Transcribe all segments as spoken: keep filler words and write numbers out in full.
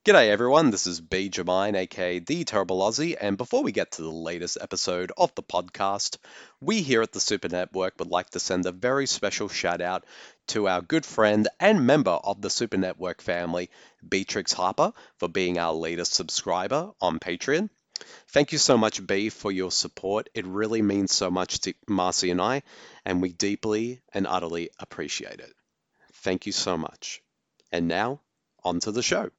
G'day everyone, this is B. Jermaine, aka The Terrible Aussie, and before we get to the latest episode of the podcast, we here at the Super Network would like to send a very special shout out to our good friend and member of the Super Network family, Beatrix Harper, for being our latest subscriber on Patreon. Thank you so much, B, for your support. It really means so much to Marcy and I, and we deeply and utterly appreciate it. Thank you so much. And now, on to the show.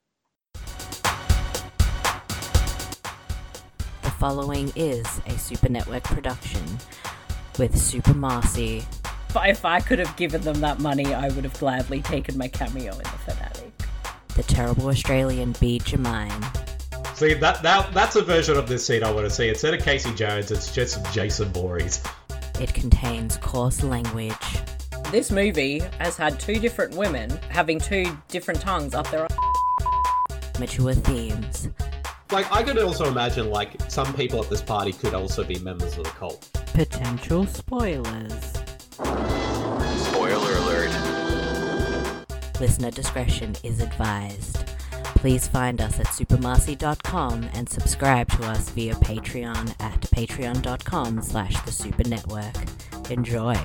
The following is a Super Network production with Super Marcy. If I, if I could have given them that money, I would have gladly taken my cameo in the Fanatic. The terrible Australian B. Jermaine. See, that, that that's a version of this scene I want to see. Instead of Casey Jones, it's just Jason Voorhees. It contains coarse language. This movie has had two different women having two different tongues up their Mature themes. Like, I could also imagine, like, some people at this party could also be members of the cult. Potential spoilers. Spoiler alert. Listener discretion is advised. Please find us at supermarcy dot com and subscribe to us via Patreon at patreon dot com slash the Super Network. Enjoy.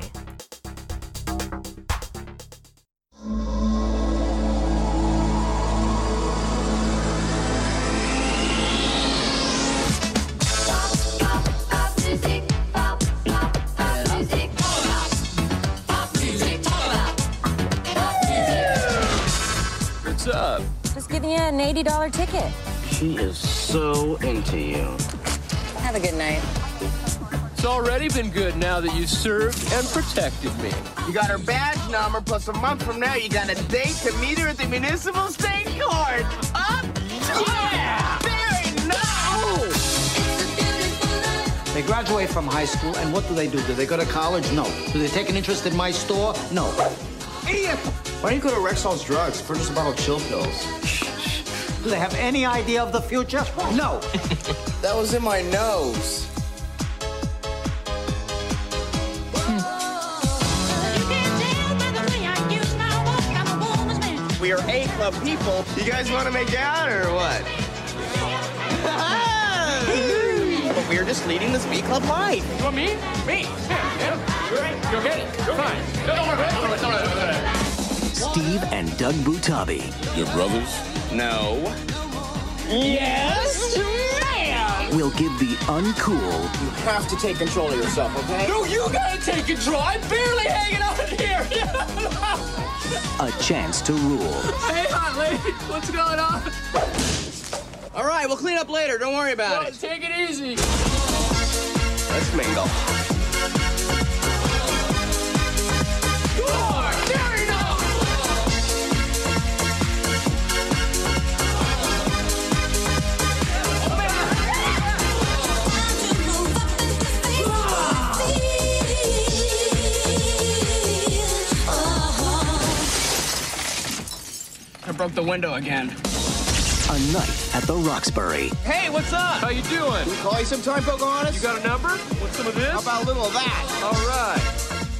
What's up? Just giving you an eighty dollars ticket. She is so into you. Have a good night. It's already been good now that you served and protected me. You got her badge number, plus a month from now you got a date to meet her at the municipal state court. Up? Yeah! Very nice! They graduate from high school, and what do they do? Do they go to college? No. Do they take an interest in my store? No. Idiot! Why don't you go to Rexall's Drugs, purchase a bottle of chill pills? Do they have any idea of the future? No. That was in my nose. We are A Club people. You guys want to make out or what? But we are just leading this B Club life. You want me? Me? Yeah, yeah. You're right. You're okay. You're fine. No, don't worry about it. Don't worry about it. Steve and Doug Butabi. Your brothers? No. Yes, ma'am! Will give the uncool You have to take control of yourself, okay? No, you gotta take control. I'm barely hanging out in here. a chance to rule. Hey, hot lady. What's going on? All right, we'll clean up later. Don't worry about No, it. take it easy. Let's mingle. Four. There you go. I broke the window again. A night at the Roxbury. Hey, what's up? How you doing? Can we call you sometime, Pocahontas? You got a number? Want some of this? How about a little of that? All right.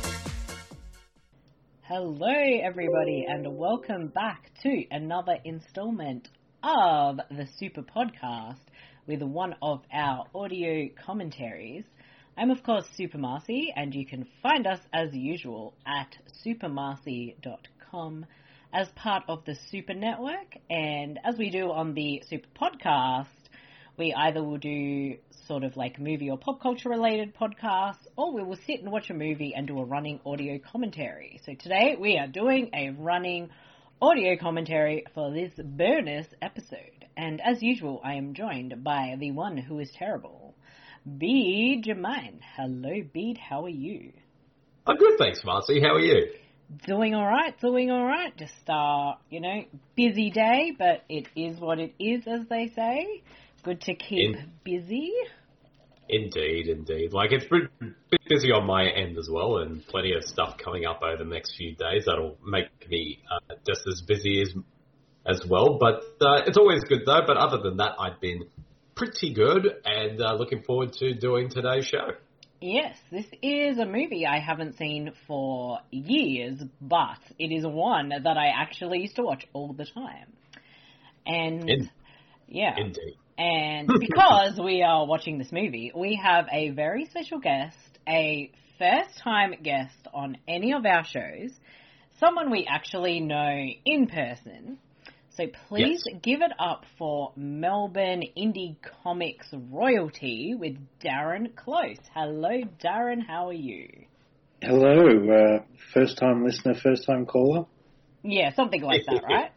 Hello, everybody, and welcome back to another installment of the Super Podcast with one of our audio commentaries. I'm, of course, Super Marcy, and you can find us, as usual, at supermarcy dot com as part of the Super Network. And as we do on the Super Podcast, we either will do sort of like movie or pop culture related podcasts, or we will sit and watch a movie and do a running audio commentary. So today we are doing a running audio commentary for this bonus episode. And as usual, I am joined by the one who is terrible, Bede Jermaine. Hello, Bede. How are you? I'm good, thanks, Marcy. How are you? Doing all right, doing all right. Just, uh, you know, busy day, but it is what it is, as they say. Good to keep In- busy. Indeed, indeed. Like, it's been a bit busy on my end as well, and plenty of stuff coming up over the next few days that'll make me uh, just as busy as as well. But uh, it's always good, though. But other than that, I've been pretty good, and uh, looking forward to doing today's show. Yes, this is a movie I haven't seen for years, but it is one that I actually used to watch all the time. And In- yeah. Indeed. And because we are watching this movie, we have a very special guest, a first-time guest on any of our shows, someone we actually know in person. So please Yes. give it up for Melbourne Indie Comics royalty with Darren Close. Hello, Darren. How are you? Hello, uh, first-time listener, first-time caller. Yeah, something like that, right?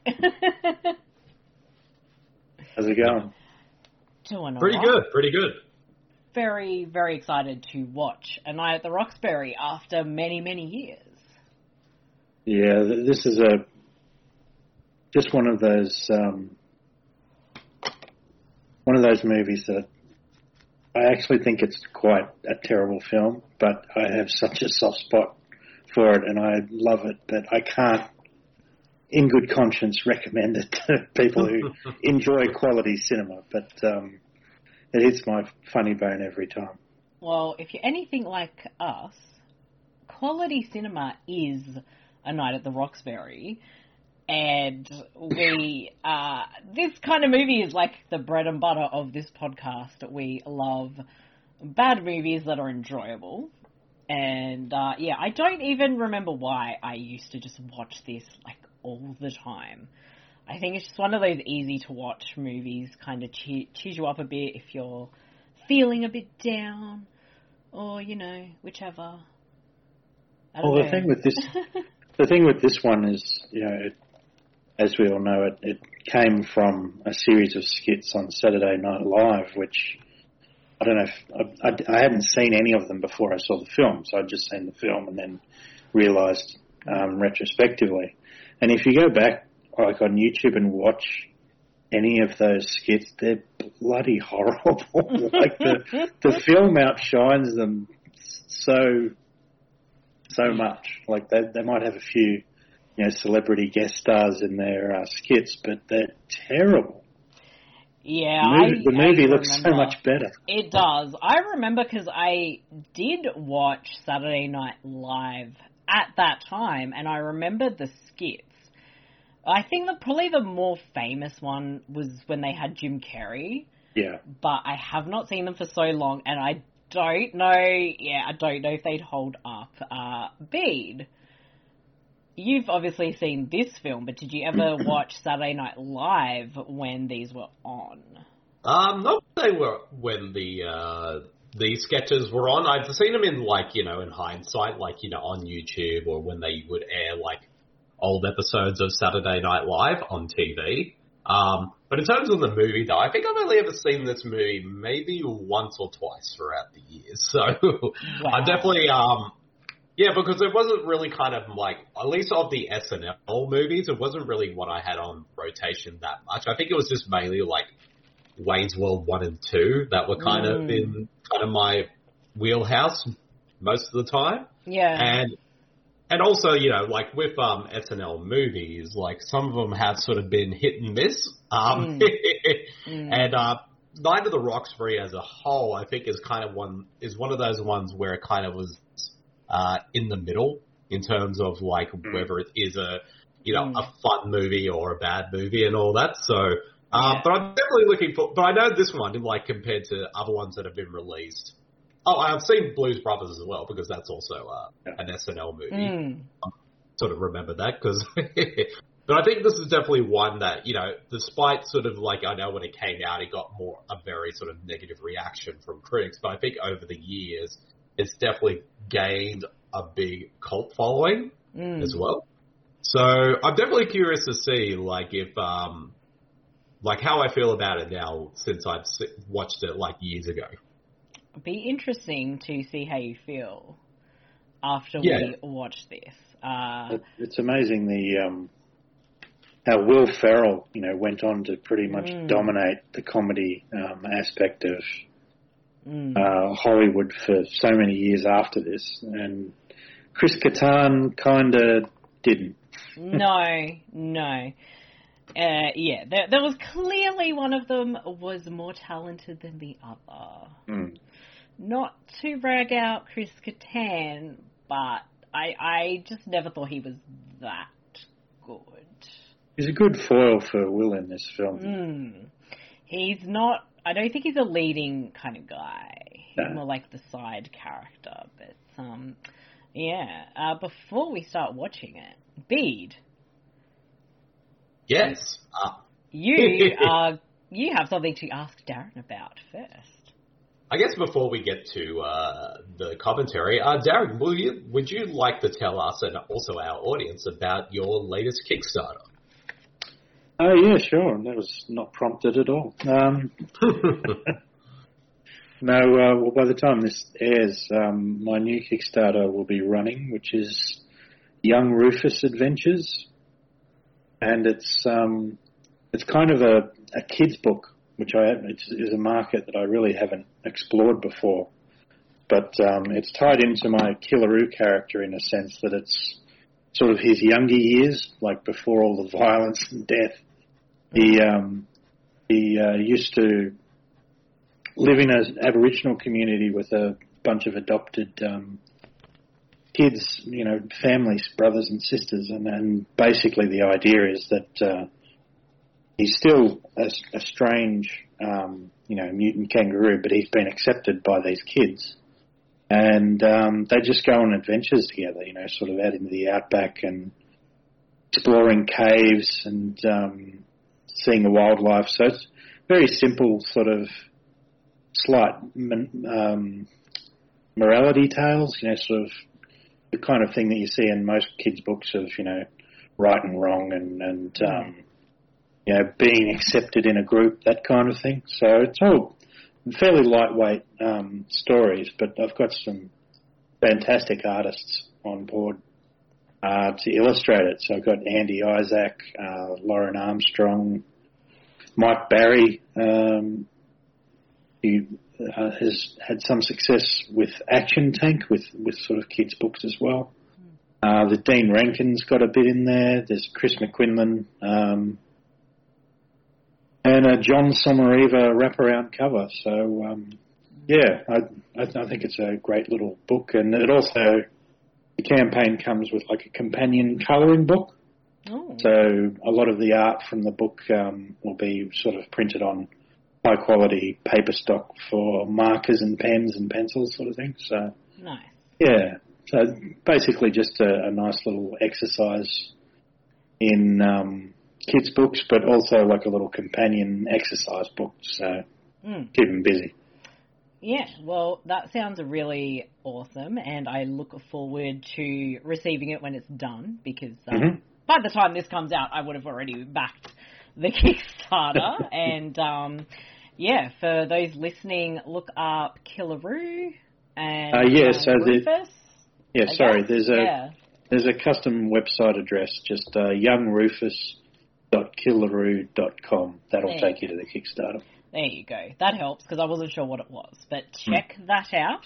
How's it going? Doing Pretty all right. good, pretty good. Very, very excited to watch A Night at the Roxbury after many, many years. Yeah, th- this is a just one of those um, one of those movies that I actually think it's quite a terrible film, but I have such a soft spot for it, and I love it that I can't, in good conscience, recommend it to people who enjoy quality cinema. But um, it hits my funny bone every time. Well, if you're anything like us, quality cinema is A Night at the Roxbury. And we, uh, this kind of movie is like the bread and butter of this podcast. We love bad movies that are enjoyable. And, uh, yeah, I don't even remember why I used to just watch this, like, all the time. I think it's just one of those easy-to-watch movies, kind of che- cheers you up a bit if you're feeling a bit down, or, you know, whichever. I don't Well, know. the thing with this, the thing with this one is, you know, it, as we all know, it, it came from a series of skits on Saturday Night Live, which I don't know if I, I, I hadn't seen any of them before I saw the film, so I'd just seen the film and then realised um, retrospectively. And if you go back, like on YouTube, and watch any of those skits, they're bloody horrible. Like the the film outshines them so so much. Like they they might have a few, you know, celebrity guest stars in their uh, skits, but they're terrible. Yeah, the movie, I, the movie I looks so remember. much better. It does. I remember because I did watch Saturday Night Live at that time, and I remember the skits. I think that probably the more famous one was when they had Jim Carrey. Yeah. But I have not seen them for so long, and I don't know, yeah, I don't know if they'd hold up. Uh, Bede, you've obviously seen this film, but did you ever watch Saturday Night Live when these were on? Um, not when they were when the uh, the sketches were on. I've seen them in, like, you know, in hindsight, like, you know, on YouTube, or when they would air, like, old episodes of Saturday Night Live on T V. Um, but in terms of the movie, though, I think I've only ever seen this movie maybe once or twice throughout the years. So Wow. I'm definitely, um, yeah, because it wasn't really kind of like, at least of the S N L movies, it wasn't really what I had on rotation that much. I think it was just mainly like Wayne's World one and two that were kind Mm. of in kind of my wheelhouse most of the time. Yeah. And And also, you know, like with um, S N L movies, like some of them have sort of been hit and miss. Um, Mm. Mm. And uh, Night of the Roxbury as a whole, I think, is kind of one is one of those ones where it kind of was uh, in the middle in terms of like whether it is a you know Mm. a fun movie or a bad movie and all that. So, uh, Yeah. but I'm definitely looking for. But I know this one, like compared to other ones that have been released. Oh, I've seen Blues Brothers as well, because that's also uh, an S N L movie. Mm. Sort of remember that, because... but I think this is definitely one that, you know, despite sort of like, I know when it came out, it got more, a very sort of negative reaction from critics, but I think over the years, it's definitely gained a big cult following Mm. as well. So I'm definitely curious to see, like, if, um, like, how I feel about it now since I've se- watched it, like, years ago. Be interesting to see how you feel after Yeah. we watch this. Uh, It, it's amazing the um, how Will Ferrell, you know, went on to pretty much Mm. dominate the comedy um, aspect of mm. uh, Hollywood for so many years after this, and Chris Kattan kind of didn't. No, no. Uh, yeah, there, there was clearly one of them was more talented than the other. Mm. Not to rag out Chris Kattan, but I I just never thought he was that good. he's a good foil for Will in this film. Mm. He's not, I don't think he's a leading kind of guy. He's No. more like the side character. But, um, yeah. Uh, before we start watching it, Bede, Yes. Uh, you uh, you have something to ask Darren about first. I guess before we get to uh, the commentary, uh, Darren, will you, would you like to tell us and also our audience about your latest Kickstarter? Oh, yeah, sure. That was not prompted at all. Um, no, uh, well, by the time this airs, um, my new Kickstarter will be running, which is Young Rufus Adventures. And it's um, it's kind of a, a kid's book, which I it's, is a market that I really haven't explored before. But um, it's tied into my Killaroo character in a sense that it's sort of his younger years, like before all the violence and death. He um, he uh, used to live in an Aboriginal community with a bunch of adopted um, kids, you know, families, brothers and sisters, and, and basically the idea is that uh, he's still a, a strange, um, you know, mutant kangaroo, but he's been accepted by these kids. And um, they just go on adventures together, you know, sort of out into the outback and exploring caves and um, seeing the wildlife. So it's very simple sort of slight um, morality tales, you know, sort of the kind of thing that you see in most kids' books of, you know, right and wrong and, and um, you know, being accepted in a group, that kind of thing. So it's all fairly lightweight um, stories, but I've got some fantastic artists on board uh, to illustrate it. So I've got Andy Isaac, uh, Lauren Armstrong, Mike Barry, um, who uh, has had some success with Action Tank, with, with sort of kids' books as well. Uh, the Dean Rankin's got a bit in there. There's Chris McQuinlan, um, and a John Somariva wraparound cover. So, um, yeah, I, I, I think it's a great little book. And it also, the campaign comes with like a companion colouring book. Oh. So a lot of the art from the book um, will be sort of printed on high quality paper stock for markers and pens and pencils sort of thing. So, nice. Yeah. So basically just a, a nice little exercise in um, kids' books, but also like a little companion exercise book. So mm. keep them busy. Yeah, well, that sounds really awesome, and I look forward to receiving it when it's done, because um, mm-hmm. by the time this comes out, I would have already backed the Kickstarter. and, um, yeah, for those listening, look up Killaroo and uh, yeah, uh, so Rufus. The, yeah, I sorry, guess? there's a yeah. there's a custom website address, just uh, young rufus dot killaroo dot com. That'll there. take you to the Kickstarter. There you go. That helps, because I wasn't sure what it was. But check mm. that out.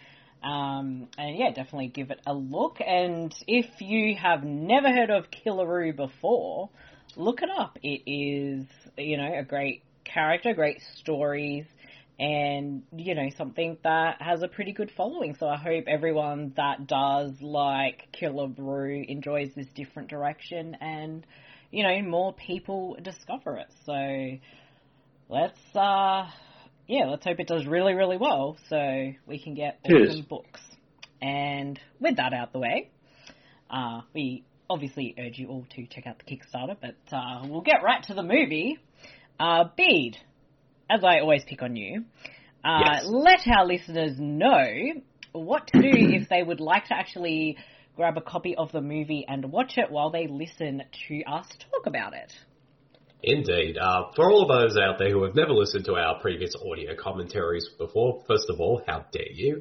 Um, and yeah, definitely give it a look. And if you have never heard of Killaroo before, look it up. It is, you know, a great character, great stories, and, you know, something that has a pretty good following. So I hope everyone that does like Killaroo enjoys this different direction and, you know, more people discover it. So let's, uh, yeah, let's hope it does really, really well so we can get awesome Cheers. books. And with that out the way, uh, we obviously urge you all to check out the Kickstarter, but uh, we'll get right to the movie. Uh, Bede, as I always pick on you, uh, yes. let our listeners know what to do if they would like to actually grab a copy of the movie and watch it while they listen to us talk about it. Indeed. Uh, for all of those out there who have never listened to our previous audio commentaries before, first of all, how dare you?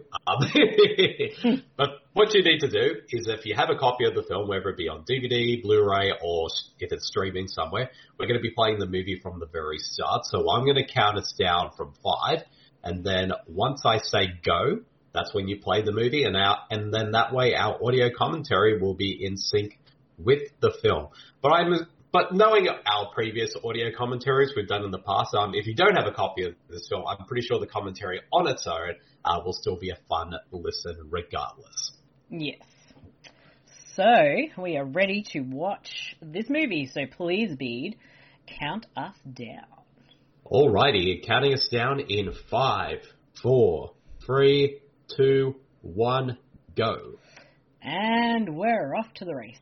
Um, but what you need to do is, if you have a copy of the film, whether it be on D V D, Blu-ray, or if it's streaming somewhere, we're going to be playing the movie from the very start. So I'm going to count us down from five, and then once I say go, that's when you play the movie, and our, and then that way our audio commentary will be in sync with the film. But I'm But knowing our previous audio commentaries we've done in the past, um, if you don't have a copy of this film, I'm pretty sure the commentary on its own uh, will still be a fun listen regardless. Yes. So, we are ready to watch this movie, so please, Bede, count us down. Alrighty, counting us down in five, four, three, two, one, go. And we're off to the races.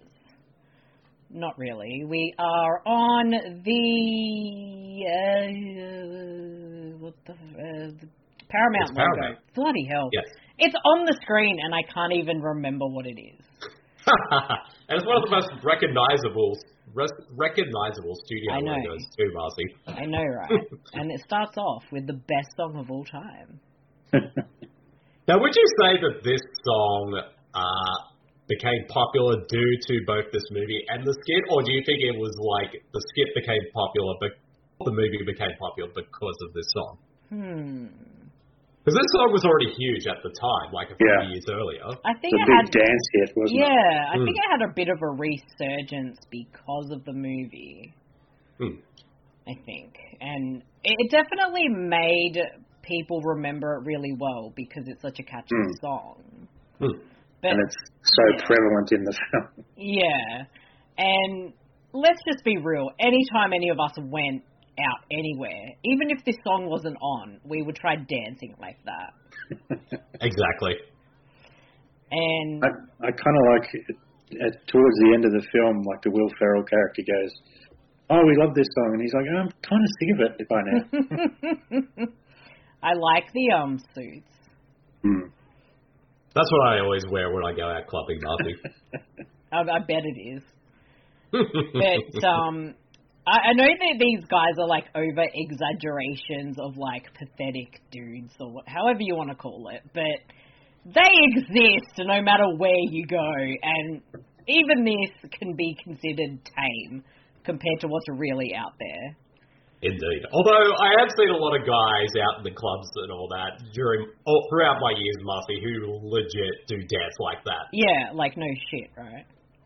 Not really. We are on the, uh, what the, uh, the Paramount It's logo. Paramount. Bloody hell. Yes. It's on the screen and I can't even remember what it is. And it's one of the most recognizable, res- recognizable studio I know. logos too, Marcy. I know, right? And it starts off with the best song of all time. Now, would you say that this song uh, became popular due to both this movie and the skit, or do you think it was like the skit became popular, but the movie became popular because of this song? Hmm. Because this song was already huge at the time, like a few Yeah. years earlier. I think It's a it big had dance hit, wasn't yeah, it? I Mm. think it had a bit of a resurgence because of the movie. Hmm. I think, and it definitely made people remember it really well because it's such a catchy Mm. song. Hmm. But And it's so yeah. prevalent in the film. yeah, and let's just be real. Anytime any of us went out anywhere, even if this song wasn't on, we would try dancing like that. Exactly. And I, I kind of like it, at, towards the end of the film, like the Will Ferrell character goes, "Oh, we love this song," and he's like, "I'm kind of sick of it by now." I like the um suits. Hmm. That's what I always wear when I go out clubbing, Marcy. I, I bet it is. But um, I, I know that these guys are like over exaggerations of like pathetic dudes or what, however you want to call it, but they exist no matter where you go, and even this can be considered tame compared to what's really out there. Indeed. Although I have seen a lot of guys out in the clubs and all that during all, throughout my years, Marcy, who legit do dance like that. Yeah, like no shit, right?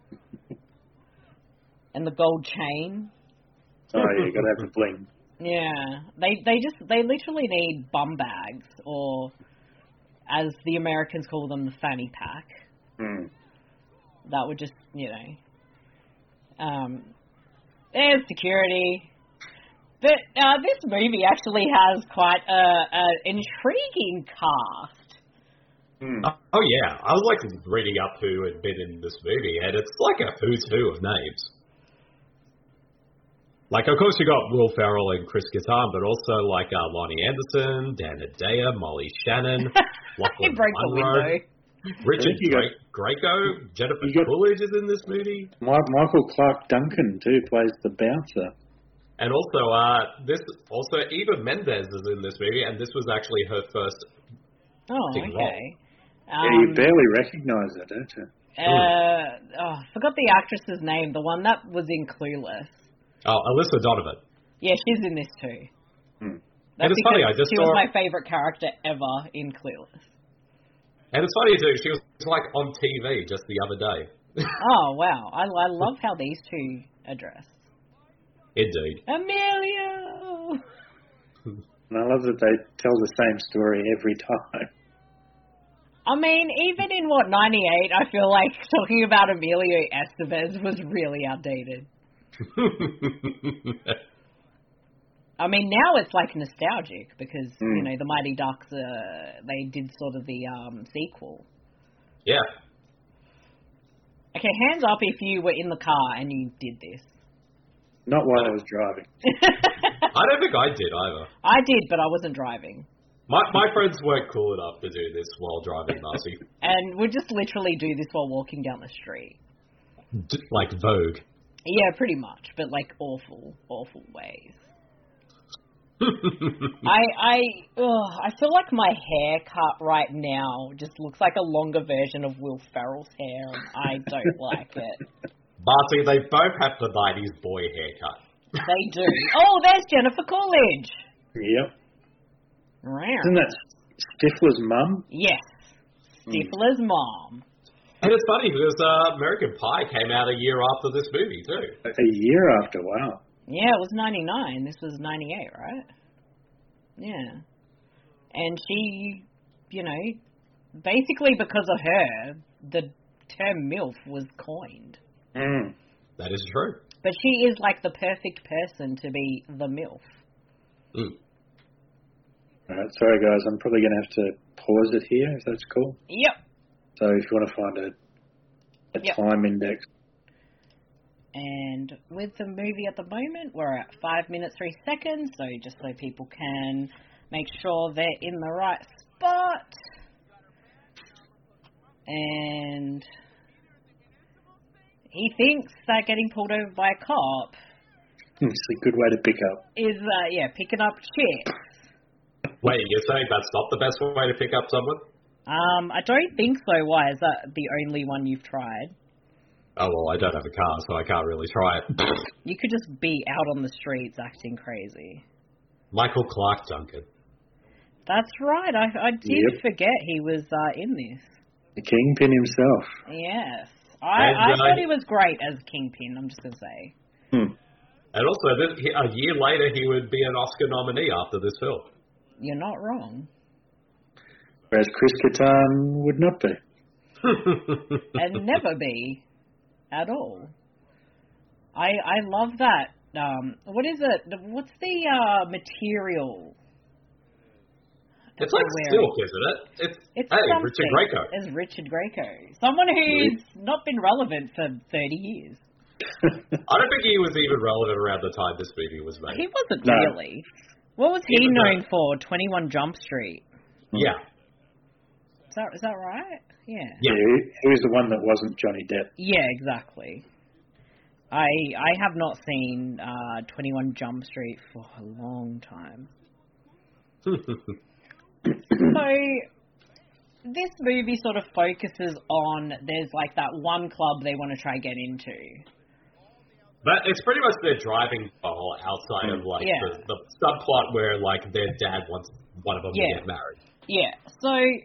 And the gold chain. Oh yeah, you got to have the bling. Yeah, they they just they literally need bum bags, or as the Americans call them, the fanny pack. Hmm. That would just, you know, um, there's security. But uh, this movie actually has quite a, a intriguing cast. Hmm. Oh, oh yeah, I was like reading up who had been in this movie, and it's like a who's who of names. Like, of course, you got Will Ferrell and Chris Kattan, but also like uh, Lonnie Anderson, Dan Hedaya, Molly Shannon, Lachlan Break the Monroe, window. Richard you got- Dra- Draco, Jennifer you got- Coolidge is in this movie, My, Michael Clark Duncan too plays the bouncer. and also uh, this also Eva Mendes is in this movie, and this was actually her first. Oh, Big okay. yeah, you Um, barely recognise her, don't you? uh, oh, I forgot the actress's name. The one that was in Clueless. Oh, Alyssa Donovan. Yeah, she's in this too. Hmm. That's And it's because funny, I just she saw- was my favourite character ever in Clueless. And it's funny too, she was like on T V just the other day. Oh, wow. I, I love how these two are dressed. Indeed. Emilio! And I love that they tell the same story every time. I mean, even in, what, ninety-eight, I feel like talking about Emilio Estevez was really outdated. I mean, now it's like nostalgic because, Mm. you know, the Mighty Ducks, uh, they did sort of the um, sequel. Yeah. Okay, hands up if you were in the car and you did this. Not while I was driving. I don't think I did either. I did, but I wasn't driving. My my friends weren't cool enough to do this while driving, Marcy. And we'd just literally do this while walking down the street. D- like Vogue. Yeah, pretty much, but like awful, awful ways. I I ugh, I feel like my haircut right now just looks like a longer version of Will Ferrell's hair, and I don't like it. Marcy, they both have the nineties boy haircut. They do. Oh, there's Jennifer Coolidge. Yep. Wow. Isn't that Stifler's mum? Yes, Stifler's mom. And it's funny because uh, American Pie came out a year after this movie too. A year after, wow. Yeah, it was ninety-nine. This was ninety-eight, right? Yeah. And she, you know, basically because of her, the term MILF was coined. Mm. That is true. But she is like the perfect person to be the MILF. Mm. All right, sorry guys, I'm probably going to have to pause it here if that's cool. Yep. So if you want to find a, a yep. time index. And with the movie at the moment, we're at five minutes, three seconds, so just so people can make sure they're in the right spot. And he thinks that getting pulled over by a cop It's a good way to pick up. is, uh, yeah, picking up chicks. Wait, you're saying that's not the best way to pick up someone? Um, I don't think so. Why? Is that the only one you've tried? Oh, well, I don't have a car, so I can't really try it. You could just be out on the streets acting crazy. Michael Clark Duncan. That's right. I, I did Yep. forget he was uh, in this. The Kingpin himself. Yes. I, And, I uh, thought he was great as Kingpin, I'm just going to say. Hmm. And also, this, he- a year later, he would be an Oscar nominee after this film. You're not wrong. Whereas Chris Kattan would not be. And never be at all. I I love that. Um, what is it? What's the uh, material? It's like Where- silk, isn't it? It's, It's hey, something. Richard Grieco. It's Richard Grieco. Someone who's not been relevant for thirty years. I don't think he was even relevant around the time this movie was made. He wasn't No. really. What was he Even known though- for? twenty-one Jump Street. Yeah. Is that, is that right? Yeah. Yeah, he, he was the one that wasn't Johnny Depp. Yeah, exactly. I I have not seen uh, twenty-one Jump Street for a long time. So, this movie sort of focuses on, there's like that one club they want to try get into. But it's pretty much their driving goal outside of, like, Yeah. the, the subplot where, like, their dad wants one of them Yeah. to get married. Yeah, so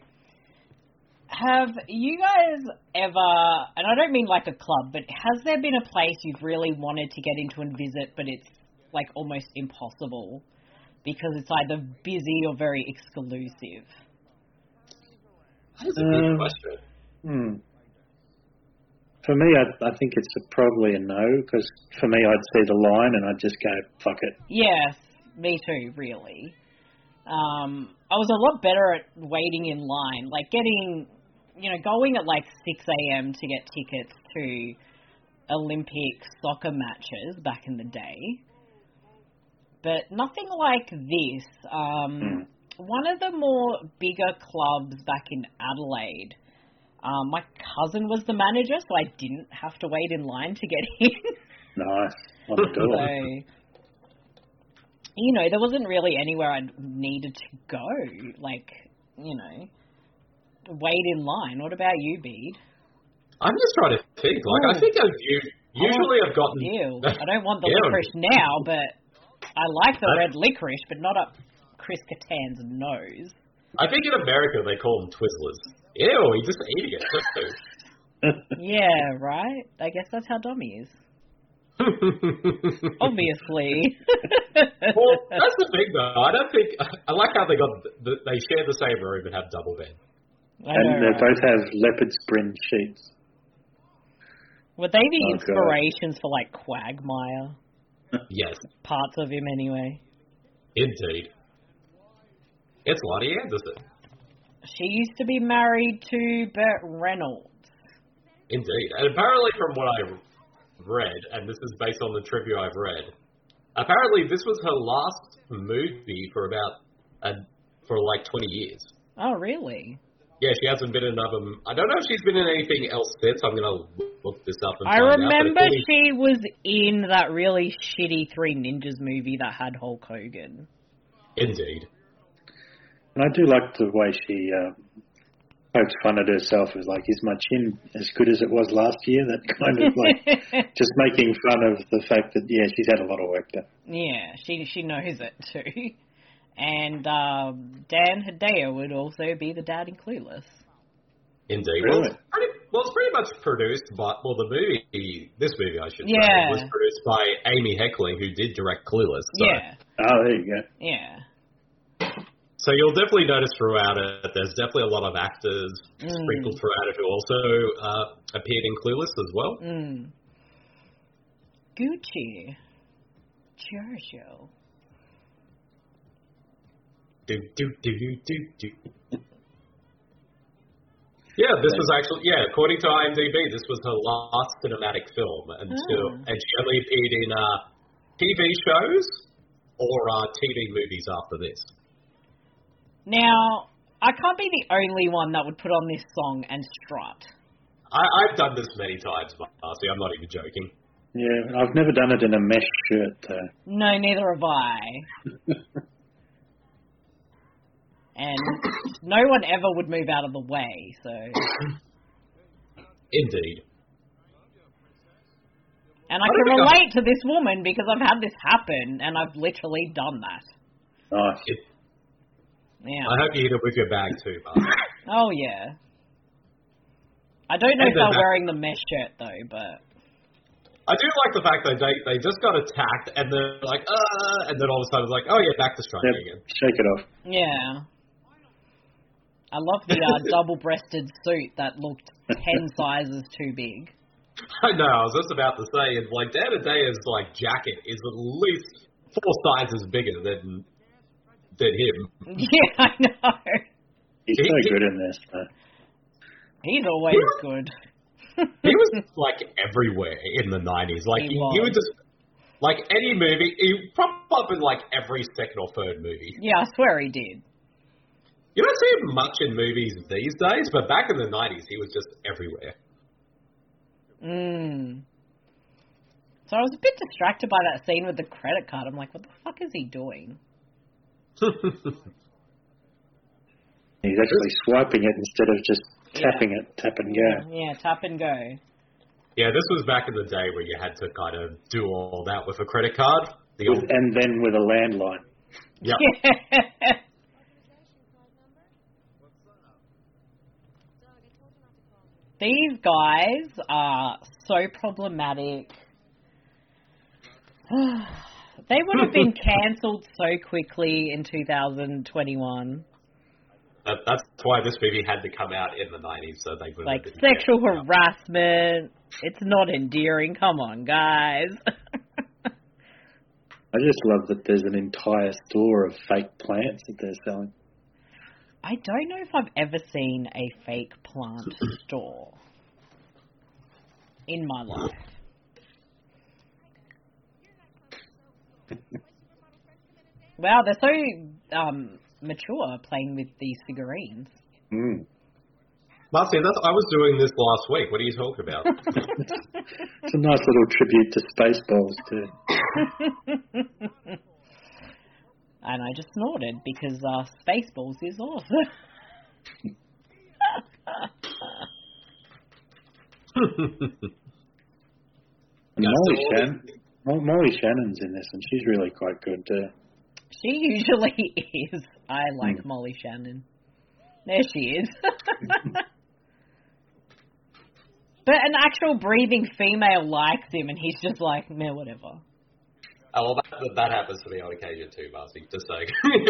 have you guys ever, and I don't mean like a club, but has there been a place you've really wanted to get into and visit, but it's like almost impossible because it's either busy or very exclusive? That's a good Um, question. Hmm. For me, I, I think it's a, probably a no, because for me, I'd see the line and I'd just go, fuck it. Yes, me too, really. Um, I was a lot better at waiting in line, like getting, you know, going at like six a.m. to get tickets to Olympic soccer matches back in the day. But nothing like this. Um, one of the more bigger clubs back in Adelaide, um, my cousin was the manager, so I didn't have to wait in line to get in. Nice. On the door. So, you know, there wasn't really anywhere I needed to go. Like, you know, wait in line. What about you, Bede? I'm just trying to think. Like, Oh. I think I've u- usually I've gotten... Ew. I don't want the Ew. licorice now, but I like the I- red licorice, but not up Chris Kattan's nose. I think in America they call them Twizzlers. Ew, he's just eating it. too. Yeah, right? I guess that's how dumb he is. Obviously. Well, that's the thing, though. I don't think... I like how they got... The, they share the same room and have double bed. I And know, they right? both have leopard print sheets. Would they be Oh, God. inspirations for, like, Quagmire? Yes, Parts of him, anyway. indeed. It's Lottie Anderson. She used to be married to Burt Reynolds. Indeed. And apparently from what I read, and this is based on the trivia I've read, apparently this was her last movie for about, a, for like twenty years. Oh, really? Yeah, she hasn't been in another... I don't know if she's been in anything else since. I'm going to look this up and I find remember out. but according- she was in that really shitty Three Ninjas movie that had Hulk Hogan. Indeed. And I do like the way she uh, pokes fun at herself. Is like, is my chin as good as it was last year? That kind of like just making fun of the fact that, yeah, she's had a lot of work done. Yeah, she she knows it too. And um, Dan Hedaya would also be the dad in Clueless. Indeed. Really? Well, it's pretty, well, it's pretty much produced by... Well, the movie... This movie, I should Yeah. say, was produced by Amy Heckling, who did direct Clueless. So, Yeah, Oh, there you go. yeah. So you'll definitely notice throughout it, there's definitely a lot of actors Mm. sprinkled throughout it who also uh, appeared in Clueless as well. Mm. Gucci. Giorgio. Do, do, do, do, do, do. Yeah, this was actually, yeah, according to IMDb, this was her last cinematic film until, Oh. and she only appeared in uh, T V shows or uh, T V movies after this. Now, I can't be the only one that would put on this song and strut. I, I've done this many times, Marcy, I'm not even joking. Yeah, I've never done it in a mesh shirt, though. No, neither have I. And no one ever would move out of the way, so... Indeed. And I I can don't think relate to this woman because I've had this happen, and I've literally done that. Nice. It, Yeah. I hope you hit it with your bag too, Marcy. Oh, yeah. I don't know And if then they're that- wearing the mesh shirt, though, but... I do like the fact that they they just got attacked and they're like, uh, and then all of a sudden it's like, oh yeah, back to striking Yep, again. shake it off. Yeah. I love the uh, double-breasted suit that looked ten sizes too big. I know, I was just about to say, it's like Dan and Daya's like jacket is at least four sizes bigger than than him. Yeah, I know. He's He- so he- good in this, man. He's always good. He was like everywhere in the nineties. Like He he, was. he would just like any movie. He popped up in like every second or third movie. Yeah, I swear he did. You don't see him much in movies these days, but back in the nineties, he was just everywhere. Mm. So I was a bit distracted by that scene with the credit card. I'm like, what the fuck is he doing? He's actually swiping it instead of just Yeah. tapping it, tap and go. Yeah, tap and go. Yeah, this was back in the day where you had to kind of do all that with a credit card. The With, old, and then with a landline. yep. These guys are so problematic. They would have been cancelled so quickly in two thousand twenty-one. That, that's why this movie had to come out in the nineties, so they would Like, have been sexual canceled. harassment. It's not endearing. Come on, guys. I just love that there's an entire store of fake plants that they're selling. I don't know if I've ever seen a fake plant store in my life. Wow, they're so um, mature playing with these figurines. Mm. Marcy, that's, I was doing this last week. What are you talking about? It's a nice little tribute to Spaceballs, too. And I just snorted because uh, Spaceballs is awesome. And Yeah, Molly, so- Shannon, Mo- Molly Shannon's in this, and she's really quite good, too. She usually is. I like Mm. Molly Shannon. There she is. But an actual breathing female likes him, and he's just like, meh, whatever. Oh, well, that, that happens to me on occasion too, Marcy. Just saying.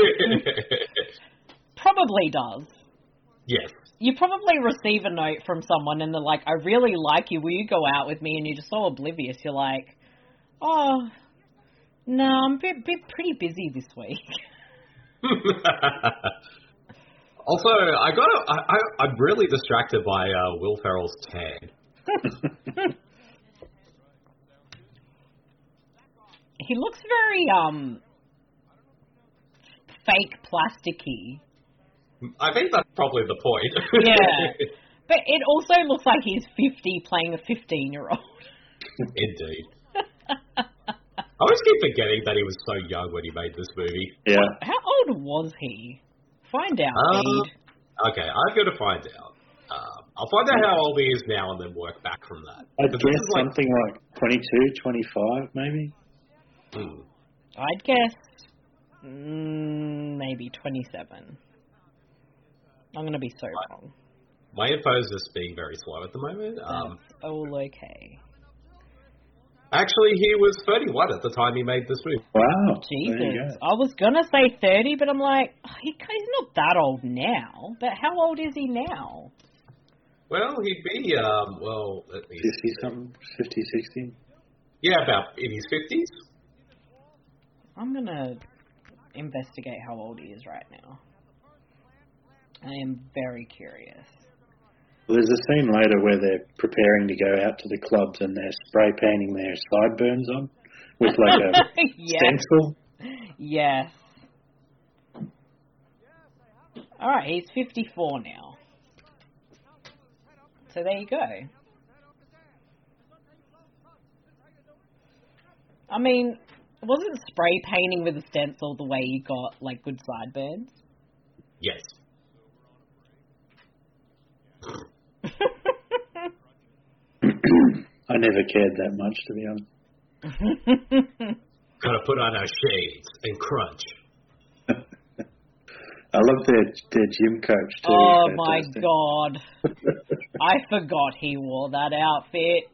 Probably does. Yes. You probably receive a note from someone, and they're like, I really like you. Will you go out with me? And you're just so oblivious. You're like, oh, no, I'm a bit, bit pretty busy this week. Also, I got I, I I'm really distracted by uh, Will Ferrell's tan. He looks very um fake plasticky. I think that's probably the point. Yeah. But it also looks like he's fifty playing a fifteen-year-old. Indeed. I always keep forgetting that he was so young when he made this movie. Yeah. How old was he? Find out, Uh, Aid. okay, I'm going to find out. Um, I'll find out how old he is now and then work back from that. I'd But this guess is like- something like twenty-two, twenty-five, maybe. Hmm. I'd guess mm, maybe twenty-seven. I'm going to be so Right. wrong. My info is just being very slow at the moment. Um, That's all okay. Actually, he was thirty-one at the time he made this movie. Wow. Jesus. I was going to say thirty, but I'm like, oh, he, he's not that old now. But how old is he now? Well, he'd be, um, well, let me fifty-something, fifty, sixty? Yeah, about in his fifties. I'm going to investigate how old he is right now. I am very curious. Well, there's a scene later where they're preparing to go out to the clubs and they're spray painting their sideburns on with like a yes. stencil. Yes. Alright, he's fifty-four now. So there you go. I mean, wasn't spray painting with a stencil the way you got, like, good sideburns? Yes. I never cared that much, to be honest. Gotta put on our shades and crunch. I love their their gym coach too. Oh my god. I forgot he wore that outfit.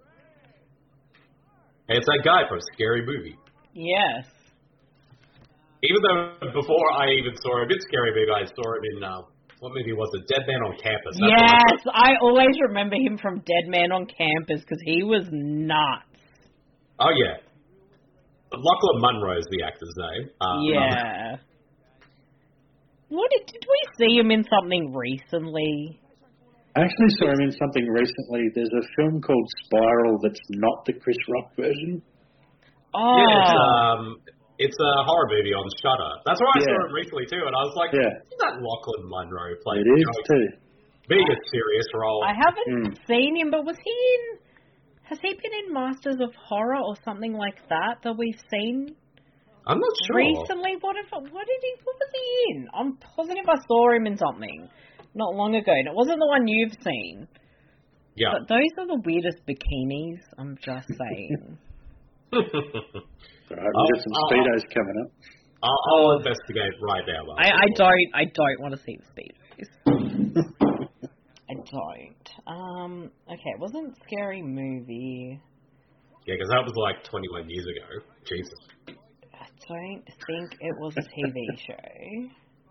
Hey, it's that guy from Scary Movie. Yes. Even though before I even saw him in Scary Movie, I saw him in, uh, what movie was it? Dead Man on Campus. That's yes, I always remember him from Dead Man on Campus because he was nuts. Oh, yeah. Lachlan Munro is the actor's name. Um, yeah. What did, did we see him in something recently? I actually saw him in something recently. There's a film called Spiral that's not the Chris Rock version. Oh. Yeah, it's, um, it's a horror movie on Shudder. That's where I Yeah. saw it recently, too, and I was like, Yeah. isn't that Lachlan Munro playing? It is, you know, too. Being a serious role. I haven't Mm. seen him, but was he in... Has he been in Masters of Horror or something like that that we've seen I'm not sure. recently? What if, what did he? What was he in? I'm positive I saw him in something not long ago, and it wasn't the one you've seen. Yeah. But those are the weirdest bikinis. I'm just saying. All right, we've got some I'll- speedos coming up. I'll, I'll investigate right now. I, I don't. I don't want to see the speedos. I don't. Um. Okay, it wasn't Scary Movie. Yeah, because that was like twenty-one years ago. Jesus. I don't think it was a T V show.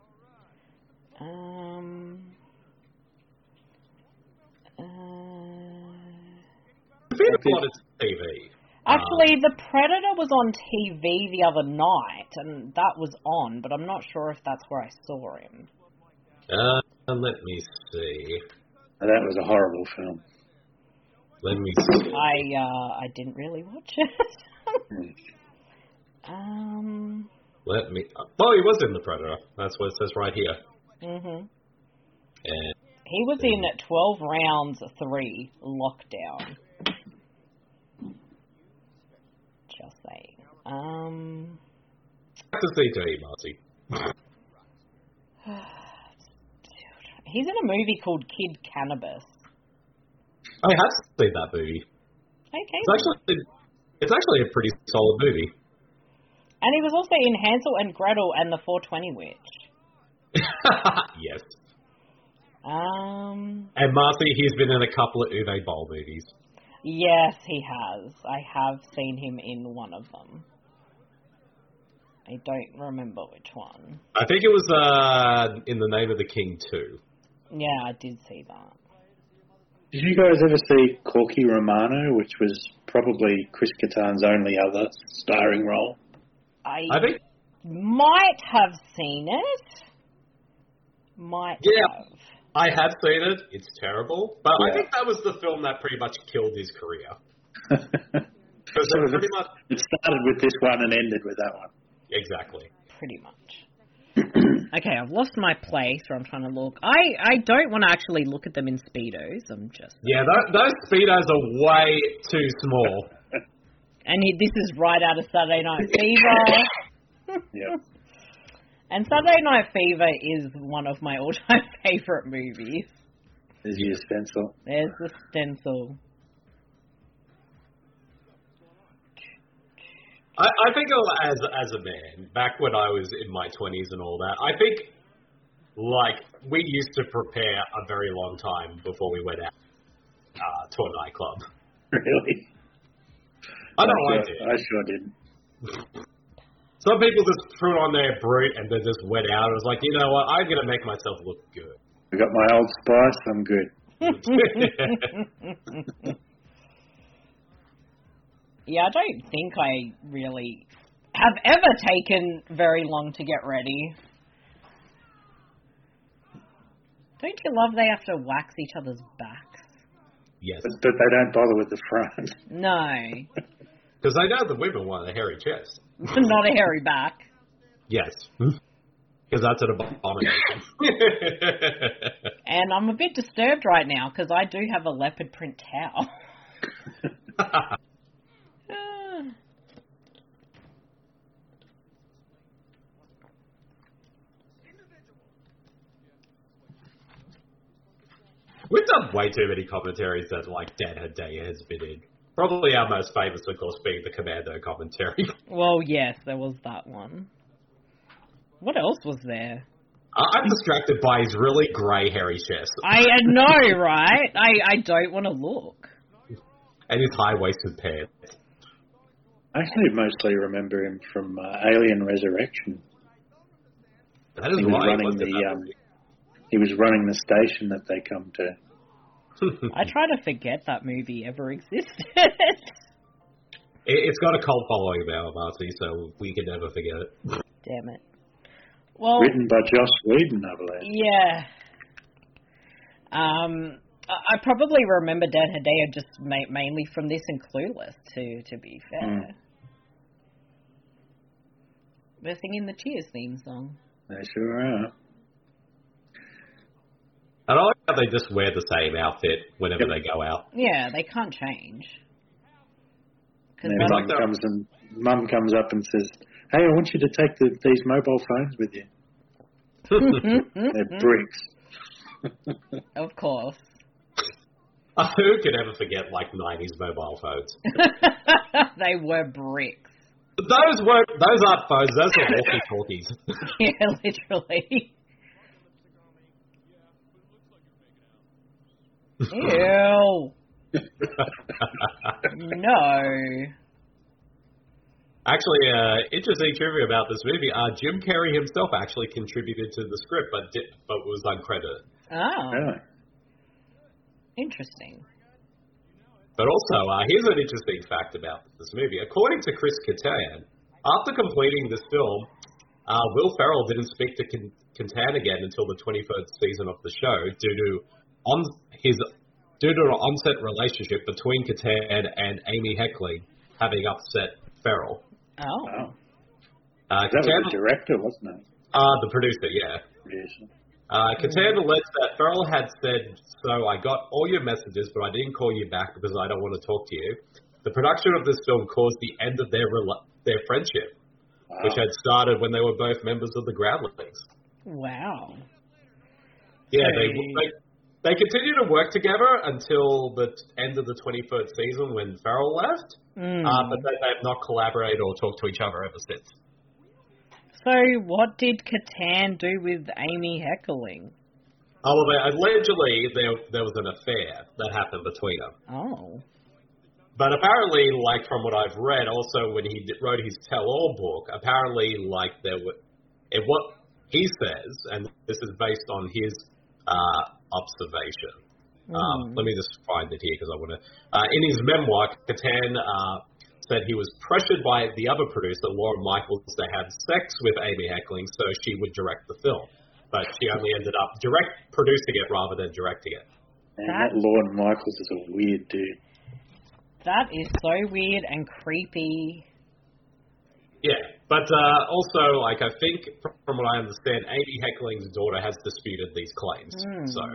Um. Uh, It's been a lot of T V. actually, The Predator was on T V the other night, and that was on, but I'm not sure if that's where I saw him. Uh, let me see. That was a horrible film. Let me see. I uh, I didn't really watch it. um. Let me. Oh, he was in The Predator. That's what it says right here. Mhm. And He was in twelve Rounds three Lockdown. Just saying. Um. back to C T, Marty. He's in a movie called Kid Cannabis. I have seen that movie. Okay. It's actually it's actually a pretty solid movie. And he was also in Hansel and Gretel and the four twenty Witch. Yes. Um. And Marty, he's been in a couple of Uwe Boll movies. Yes, he has. I have seen him in one of them. I don't remember which one. I think it was uh, In the Name of the King two. Yeah, I did see that. Did you guys ever see Corky Romano, which was probably Chris Kattan's only other starring role? I, I think. might have seen it. Might Yeah. have. I have seen it. It's terrible. But I Yeah. think that was the film that pretty much killed his career. Because So it pretty much... It started with this one and ended with that one. Exactly. Pretty much. Okay, I've lost my place where I'm trying to look. I, I don't want to actually look at them in Speedos. I'm just... Yeah, that, those Speedos are way too small. And he, this is right out of Saturday Night Fever. Yep. And Saturday Night Fever is one of my all-time favourite movies. There's your stencil. There's the stencil. I, I think as as a man, back when I was in my twenties and all that, I think, like, we used to prepare a very long time before we went out uh, to a nightclub. Really? I know I, I, did. I sure didn't. Some people just threw it on their brute and then just went out. It was like, you know what? I'm going to make myself look good. I got my Old Spice. I'm good. Yeah, I don't think I really have ever taken very long to get ready. Don't you love they have to wax each other's backs? Yes. But, but they don't bother with the front. No. Because I know the women want a hairy chest. Not a hairy back. Yes. Because that's an abomination. And I'm a bit disturbed right now because I do have a leopard print towel. We've done way too many commentaries that, like, Dan Hedaya has been in. Probably our most famous, of course, being the Commando commentary. Well, yes, there was that one. What else was there? I'm distracted by his really grey, hairy chest. I know, right? I, I don't want to look. And his high-waisted pants. I actually mostly remember him from uh, Alien Resurrection. That is he was right. running the um, he was running the station that they come to. I try to forget that movie ever existed. It's got a cult following now, Marcy, so we can never forget it. Damn it. Well, written by Joss Whedon, I believe. Yeah. Um, I probably remember Dan Hedaya just ma- mainly from this and Clueless, to to be fair. Mm. We're singing the Cheers theme song. They sure are. I like how they just wear the same outfit whenever yep. they go out. Yeah, they can't change. And then mum, like comes and, mum comes up and says, hey, I want you to take the, these mobile phones with you. They're bricks. Of course. Uh, who could ever forget, like, nineties mobile phones? They were bricks. Those weren't, those aren't phones, those were walkie-talkies. Yeah, literally. Ew. No. Actually, uh, interesting trivia about this movie. Uh, Jim Carrey himself actually contributed to the script, but did, but was uncredited. Oh. Really? Interesting. But also, uh, here's an interesting fact about this movie. According to Chris Kattan, after completing this film, uh, Will Ferrell didn't speak to Kattan again until the twenty-third season of the show due to on his due to an onset relationship between Kattan and Amy Heckerling having upset Ferrell. Oh. Wow. Uh, that Kattan, was the director, wasn't it? Uh, the producer, yeah. Producer. Uh, Kattan alleged that Ferrell had said, so I got all your messages, but I didn't call you back because I don't want to talk to you. The production of this film caused the end of their rela- their friendship, wow. which had started when they were both members of the Groundlings. Wow. Yeah, hey. they, they they continued to work together until the end of the twenty-third season when Ferrell left, mm. uh, but they, they have not collaborated or talked to each other ever since. So, what did Kattan do with Amy Heckerling? Oh, well, they, allegedly there there was an affair that happened between them. Oh. But apparently, like from what I've read, also when he did, wrote his tell-all book, apparently, like there were, it what he says, and this is based on his uh, observation. Mm. Um, let me just find it here because I want to. Uh, in his memoir, Kattan uh, said he was pressured by the other producer, Lauren Michaels, to have sex with Amy Heckerling so she would direct the film. But she only ended up direct producing it rather than directing it. And that, that Lauren Michaels is a weird dude. That is so weird and creepy. Yeah, but uh, also, like, I think, from what I understand, Amy Heckerling's daughter has disputed these claims. Mm. So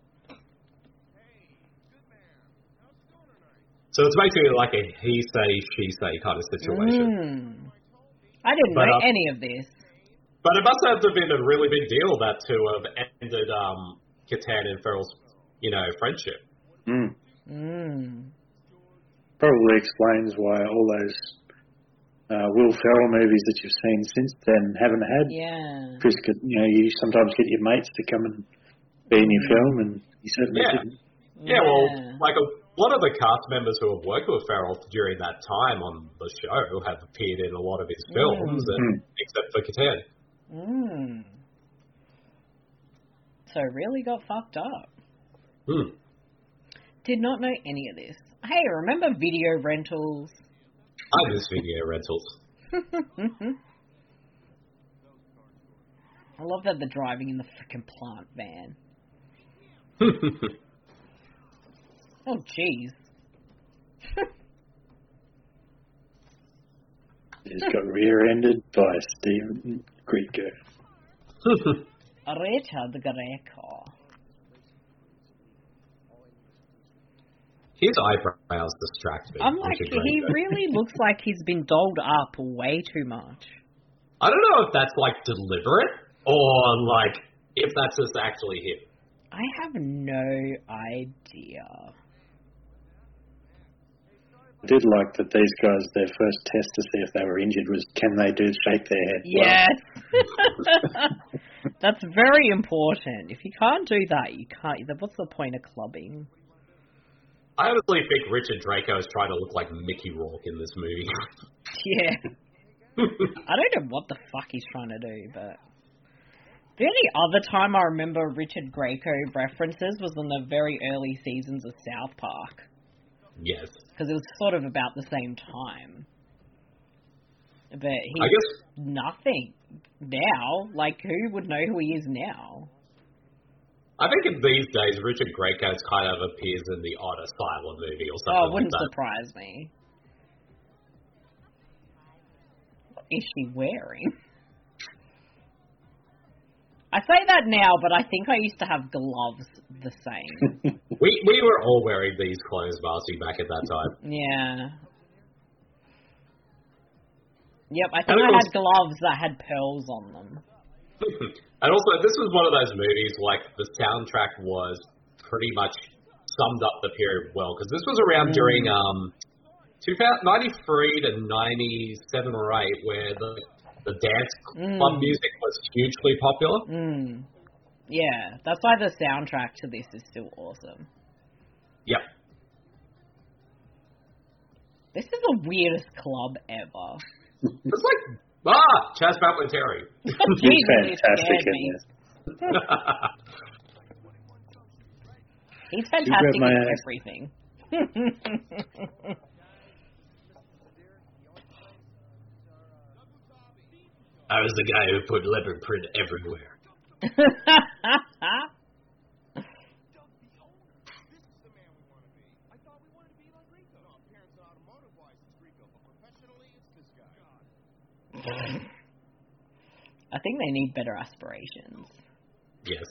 so it's basically like a he-say, she-say kind of situation. Mm. I didn't but, know uh, any of this. But it must have been a really big deal, that to have ended um, Kattan and Ferrell's, you know, friendship. Mm. Mm. Probably explains why all those uh, Will Ferrell movies that you've seen since then haven't had. Yeah. Chris, you know, you sometimes get your mates to come and be in your film, and you certainly yeah. didn't. Yeah, yeah, well, like a, A lot of the cast members who have worked with Ferrell during that time on the show have appeared in a lot of his films, Mm. and, except for Catan. Mm. So really got fucked up. Hmm. Did not know any of this. Hey, remember video rentals? I miss video rentals. I love that they're driving in the freaking plant van. Oh, jeez. He's got rear-ended by Steve Greco. Richard Greco. His eyebrows distract me. I'm like, Richard he Grieco. really looks like he's been dolled up way too much. I don't know if that's like deliberate or like if that's just actually him. I have no idea. I did like that these guys, their first test to see if they were injured was, can they do shake their head? Yes. That's very important. If you can't do that, you can't. What's the point of clubbing? I honestly think Richard Draco is trying to look like Mickey Rourke in this movie. Yeah. I don't know what the fuck he's trying to do, but... The only other time I remember Richard Greco references was on the very early seasons of South Park. Yes. Because it was sort of about the same time. But he's I guess nothing now. Like, who would know who he is now? I think in these days Richard Greco kind of appears in the odd Asylum movie or something Oh, it like wouldn't that. surprise me. What is she wearing? I say that now, but I think I used to have gloves the same. we we were all wearing these clothes, Marcy, back at that time. Yeah. Yep, I think And I it was- had gloves that had pearls on them. And also, this was one of those movies, like, the soundtrack was pretty much summed up the period well, because this was around Mm. during um, two thousand ninety-three to ninety-seven or eight, where the, the dance club Mm. music was hugely popular. Mm. Yeah, that's why the soundtrack to this is still awesome. Yep. This is the weirdest club ever. It's like, ah, Chaz Palminteri. He's Jesus, it fantastic scared in me. this. He's grab fantastic my in ass? everything. I was the guy who put leopard print everywhere. I think they need better aspirations. Yes.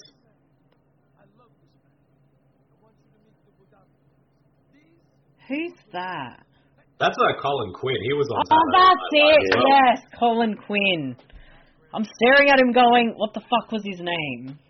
Who's that? That's uh, Colin Quinn. He was on Oh, Saturday that's Night Live it. as well. Yes, Colin Quinn. I'm staring at him going, what the fuck was his name?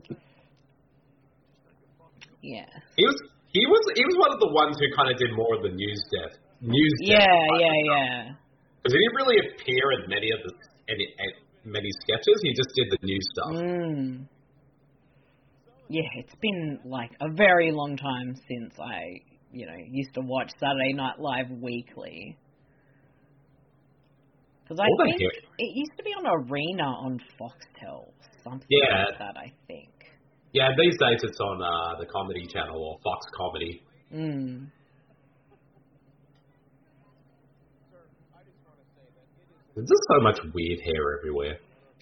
Yeah. He was he was he was one of the ones who kind of did more of the news death news. Yeah, yeah, yeah. Because he didn't really appear in many of the any, many sketches. He just did the news stuff. Mm. Yeah, it's been like a very long time since I, you know, used to watch Saturday Night Live weekly. Because I All they think hear- it used to be on Arena on Foxtel, something Yeah. like that, I think. Yeah, these days it's on uh, the Comedy Channel or Fox Comedy. Mm. There's just so much weird hair everywhere.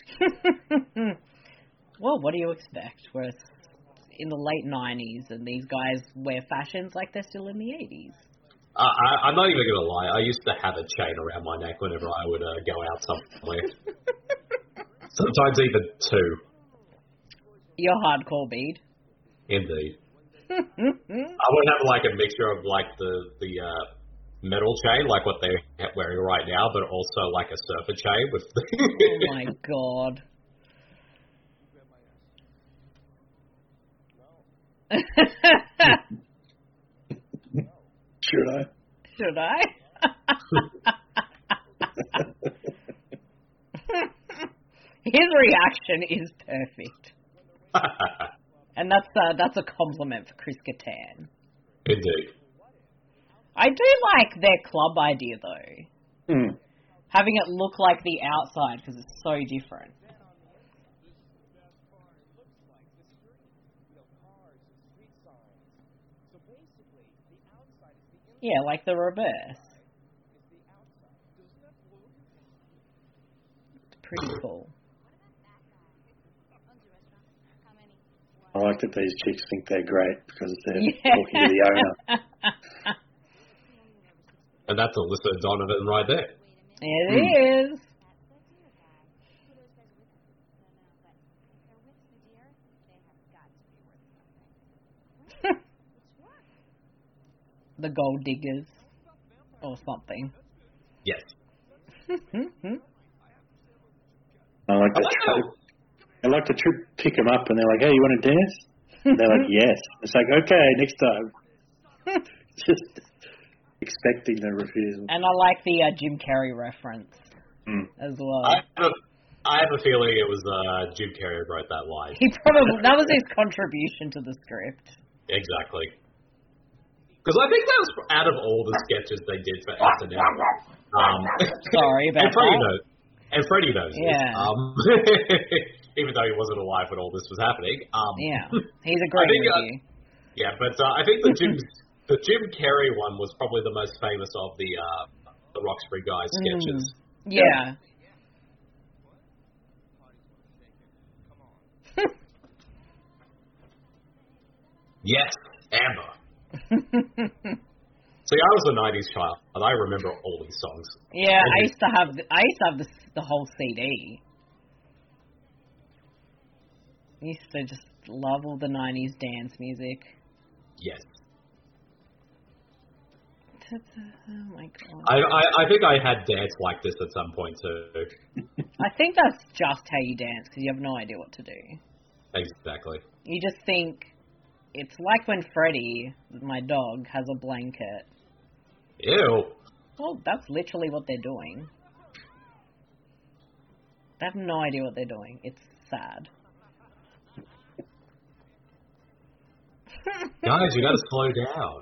Well, what do you expect? We're in the late nineties and these guys wear fashions like they're still in the eighties. Uh, I, I'm not even going to lie. I used to have a chain around my neck whenever I would uh, go out somewhere. Sometimes even two. You're hardcore, Bede. Indeed. I would have like a mixture of like the the uh, metal chain, like what they're wearing right now, but also like a surfer chain with. Oh my god. Should I? Should I? His reaction is perfect. And that's uh, that's a compliment for Chris Kattan. Indeed. I do like their club idea, though. Hmm. Having it look like the outside, because it's so different. Yeah, like the reverse. It's pretty cool. I like that these chicks think they're great because they're Yeah. talking to the owner. And that's Alyssa Donovan right there. It is. The gold diggers. Or something. Yes. I like to try, I like to trip, pick them up and they're like, hey, you want to dance? They're like, yes. It's like, okay, next time. Just expecting the refusal. And I like the uh, Jim Carrey reference mm. as well. I have, a, I have a feeling it was uh, Jim Carrey who wrote that line. He probably, that was his contribution to the script. Exactly. Because I think that was out of all the sketches they did for S N L. Um, Sorry about and Freddie that. knows, and Freddie knows Yeah. this. Um, even though he wasn't alive when all this was happening. Um, Yeah, he's agreeing with uh, you. Yeah, but uh, I think the Jim the Jim Carrey one was probably the most famous of the uh, the Roxbury guys sketches. Mm, yeah. Yes, Amber. See, I was a nineties child, and I remember all these songs. Yeah, I used to have the, I used to have the, the whole C D. I used to just love all the nineties dance music. Yes. Oh my god. I, I I think I had dance like this at some point too. I think that's just how you dance, because you have no idea what to do. Exactly. You just think, it's like when Freddy, my dog, has a blanket. Ew. Well, that's literally what they're doing. They have no idea what they're doing. It's sad. Guys, you gotta slow down.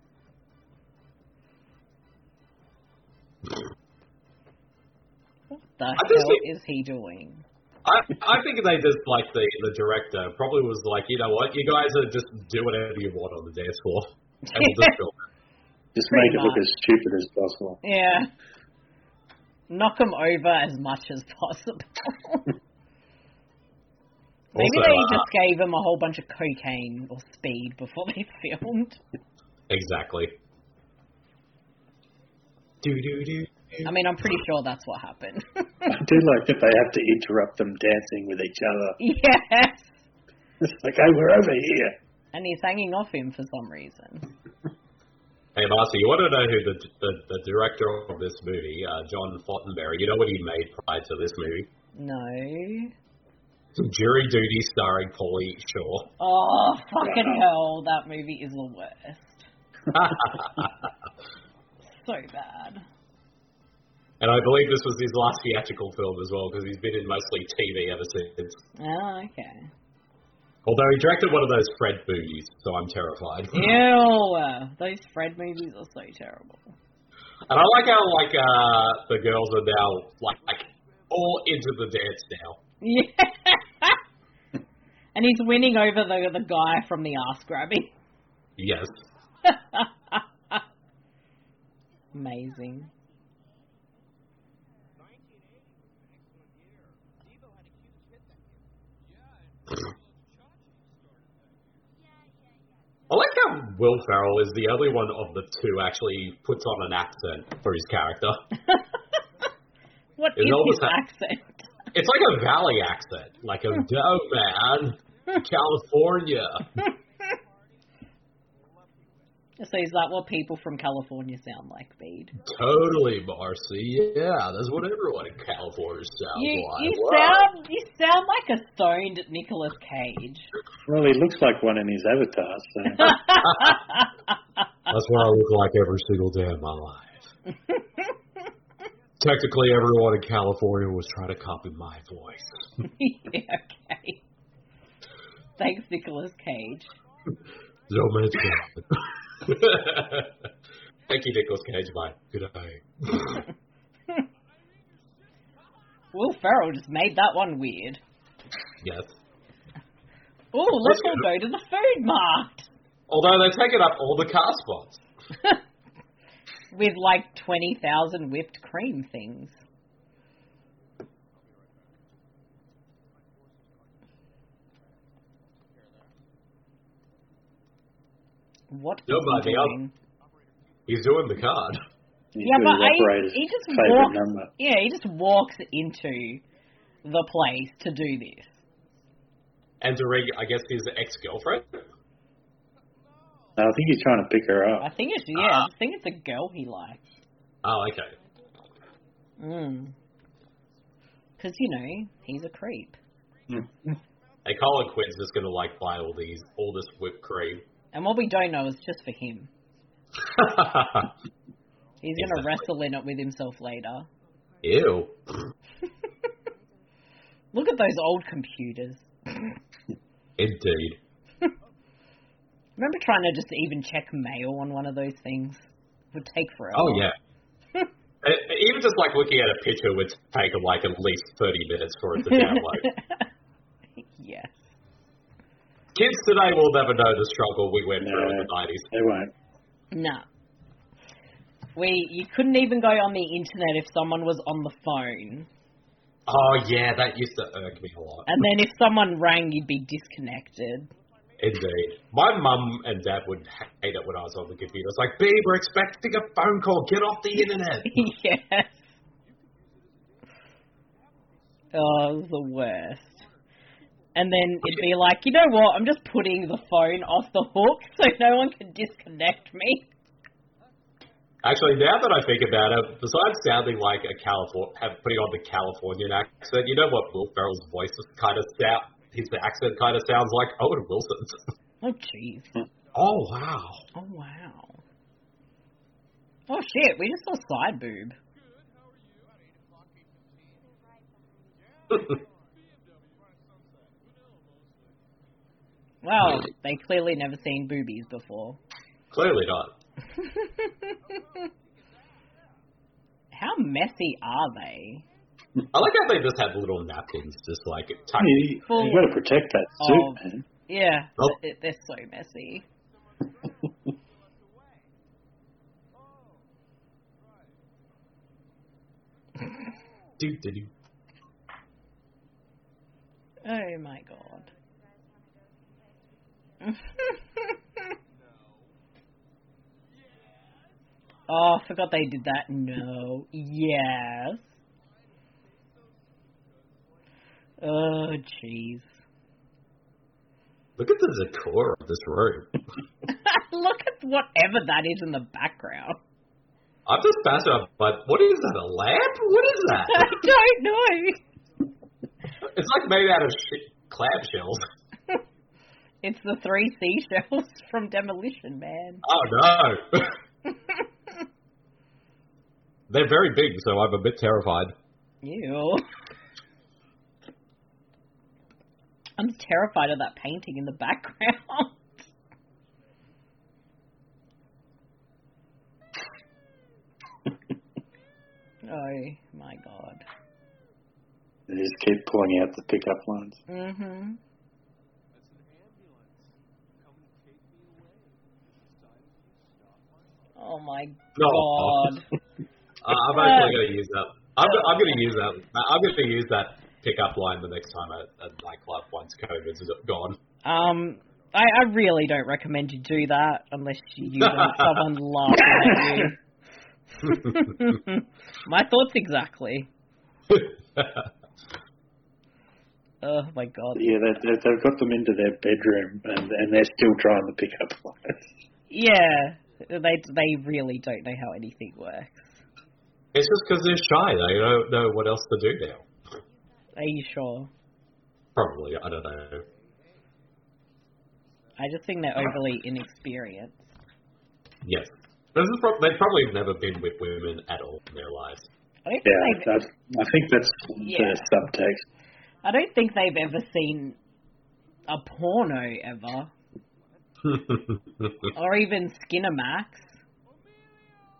What the I just hell think- is he doing? I I think they just like the the director probably was like, you know what, you guys are just do whatever you want on the dance floor, and we'll just film it. Just Pretty make it look much. as stupid as possible. Yeah. Knock them over as much as possible. Maybe Also, they uh, just gave him a whole bunch of cocaine or speed before they filmed. Exactly. Do do do. I mean, I'm pretty sure that's what happened. I do like that they have to interrupt them dancing with each other. Yes. It's like, hey, we're over here. And he's hanging off him for some reason. Hey, Marcy, you want to know who the the, the director of this movie, uh, John Fortenberry, you know what he made prior to this movie? No. Jury Duty starring Pauly Shore. Oh, fucking hell. That movie is the worst. So bad. And I believe this was his last theatrical film as well, because he's been in mostly T V ever since. Oh, okay. Although he directed one of those Fred movies, so I'm terrified. Ew. Those Fred movies are so terrible. And I like how, like, uh, the girls are now, like, like, all into the dance now. Yeah. And he's winning over the the guy from the ass grabbing. Yes. Amazing. I like how Will Ferrell is the only one of the two actually puts on an accent for his character. What Is is all his the sa- accent? It's like a valley accent, like a dough man, California. So is that what people from California sound like, Bede? Totally, Marcy. Yeah, that's what everyone in California sounds You, like. you Wow. sound you sound like a stoned Nicolas Cage. Well, he looks like one in his avatar, so. That's what I look like every single day of my life. Technically, everyone in California was trying to copy my voice. Yeah, okay. Thanks, Nicolas Cage. No mention. Thank you, Nicolas Cage, mate. Good day. Will Ferrell just made that one weird. Yes. Oh, let's all go to the food mart. Although they've taken up all the car spots. With like twenty thousand whipped cream things. What is Don't he doing? He's doing the card. He's Yeah, got but his I, operator's he just favourite walks. number. Yeah, he just walks into the place to do this. And to ring, I guess, his ex-girlfriend? No, I think he's trying to pick her I up. think it's yeah. I think it's a girl he likes. Oh, okay. Mm. Because you know he's a creep. Hey, Colin Quinn's just gonna like buy all these, all this whipped cream. And what we don't know is just for him. He's going to Exactly. wrestle in it with himself later. Ew. Look at those old computers. Indeed. Remember trying to just even check mail on one of those things? It would take forever. Oh, yeah. E- Even just like looking at a picture would take like at least thirty minutes for it to download. Yes. Kids today will never know the struggle we went through in No, the nineties. they won't. No. We, you couldn't even go on the internet if someone was on the phone. Oh, yeah, that used to irk me a lot. And then if someone rang, you'd be disconnected. Indeed. My mum and dad would hate it when I was on the computer. It's like, babe, we're expecting a phone call. Get off the internet. Yes. Oh, it was the worst. And then it'd be like, you know what, I'm just putting the phone off the hook so no one can disconnect me. Actually, now that I think about it, besides sounding like a California, have putting on the Californian accent, you know what Will Ferrell's voice kind of sound, his accent kind of sounds like Owen Wilson's. Oh, jeez. Oh, wow. Oh, wow. Oh, shit, we just saw side boob. Well, they clearly never seen boobies before. Clearly not. How messy are they? I like how they just had little napkins, just like tucked. You, you've got to protect that suit, Oh, man. yeah, Oh. th- they're so messy. Do, do, do. Oh my god. Oh, I forgot they did that. No. Yes. Oh, jeez. Look at the decor of this room. Look at whatever that is in the background. I'm just fascinated by, what is that, a lamp? What is that? I don't know. It's like made out of shit, clamshells. It's the three seashells from Demolition Man. Oh, no. They're very big, so I'm a bit terrified. Ew. I'm terrified of that painting in the background. Oh, my God. They just keep pulling out the pickup lines. Mm-hmm. Oh, my Oh. God. Uh, I'm actually going to use that. I'm, I'm going to use that. I'm going to use that pickup line the next time at, at nightclub once COVID's gone. Um, I, I really don't recommend you do that unless you want someone laughing at you. My thoughts exactly. Oh my God. Yeah, they, they, they've got them into their bedroom and, and they're still trying to pick up lines. Yeah, they they really don't know how anything works. It's just because they're shy. They don't know what else to do now. Are you sure? Probably. I don't know. I just think they're overly inexperienced. Yes. This is pro- they've probably never been with women at all in their lives. I don't think Yeah, they've, that's, I think that's Yeah. the subtext. I don't think they've ever seen a porno ever, or even Skinamax.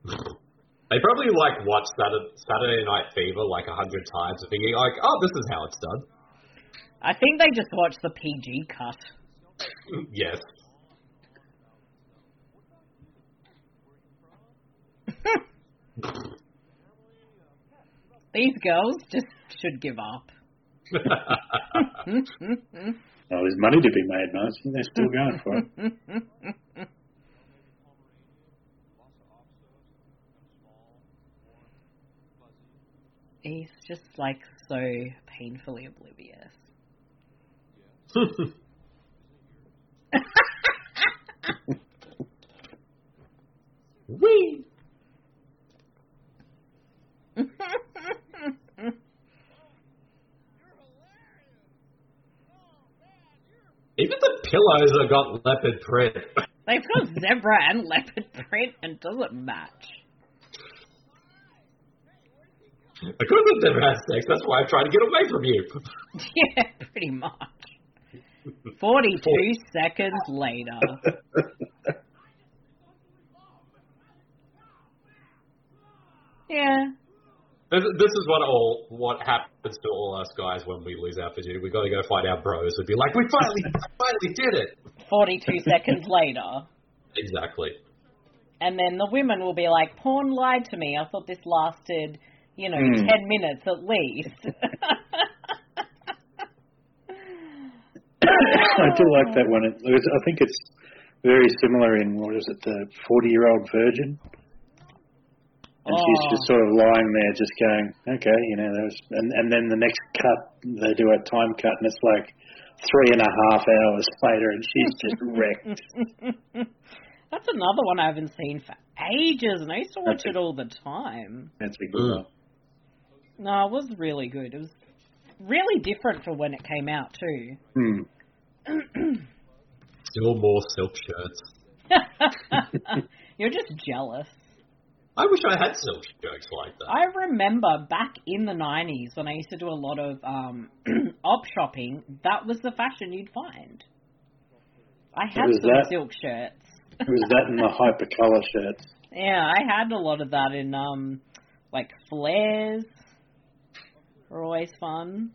They probably like watch Saturday, Saturday Night Fever like a hundred times, thinking like, "Oh, this is how it's done." I think they just watch the P G cut. Yes. These girls just should give up. Well, there's money to be made, Marcy. They're still going for it. He's just like so painfully oblivious. Whee! Even the pillows have got leopard print. They've got zebra and leopard print and doesn't match. Because I've never had sex, that's why I'm trying to get away from you. Yeah, pretty much. forty-two seconds later. Yeah. This, this is what all what happens to all us guys when we lose our virginity. We got to go find our bros and be like, we finally, finally did it. forty-two seconds later. Exactly. And then the women will be like, porn lied to me. I thought this lasted, you know, mm. ten minutes at least. I do like that one. It was, I think it's very similar in, what is it, the forty-year-old virgin? And oh. she's just sort of lying there just going, okay, you know, there was, and, and then the next cut, they do a time cut, and it's like three and a half hours later, and she's just wrecked. That's another one I haven't seen for ages, and I used to watch That's it all the time. That's a good one. No, it was really good. It was really different for when it came out, too. Hmm. Still more silk shirts. You're just jealous. I wish I had silk shirts like that. I remember back in the nineties when I used to do a lot of um, op shopping, that was the fashion you'd find. I had some that, silk shirts. It was that and the hypercolor shirts. Yeah, I had a lot of that in, um, like, flares. Were always fun.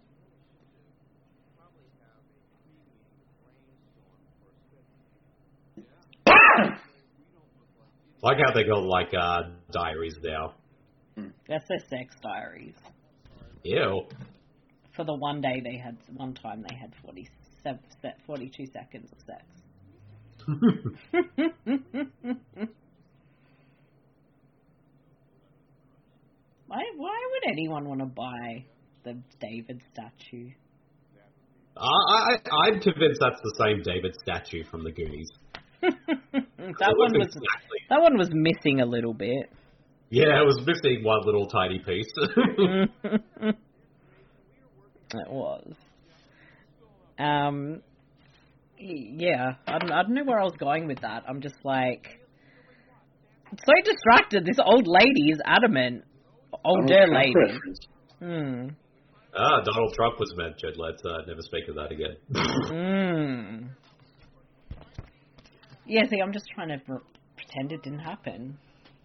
Like how they got, like, uh, diaries now. That's their sex diaries. Ew. For the one day they had, one time they had forty-seven, forty-two seconds of sex. why, why would anyone want to buy the David statue? Uh, I, I'm convinced that's the same David statue from the Goonies. that one was exactly. that one was missing a little bit. Yeah, it was missing one little tiny piece. It was. Um. Yeah, I don't, I don't know where I was going with that. I'm just like so distracted. This old lady is adamant. Older lady. Hmm. Ah, Donald Trump was mentioned. Let's uh, never speak of that again. Hmm. Yeah, see, I'm just trying to re- pretend it didn't happen.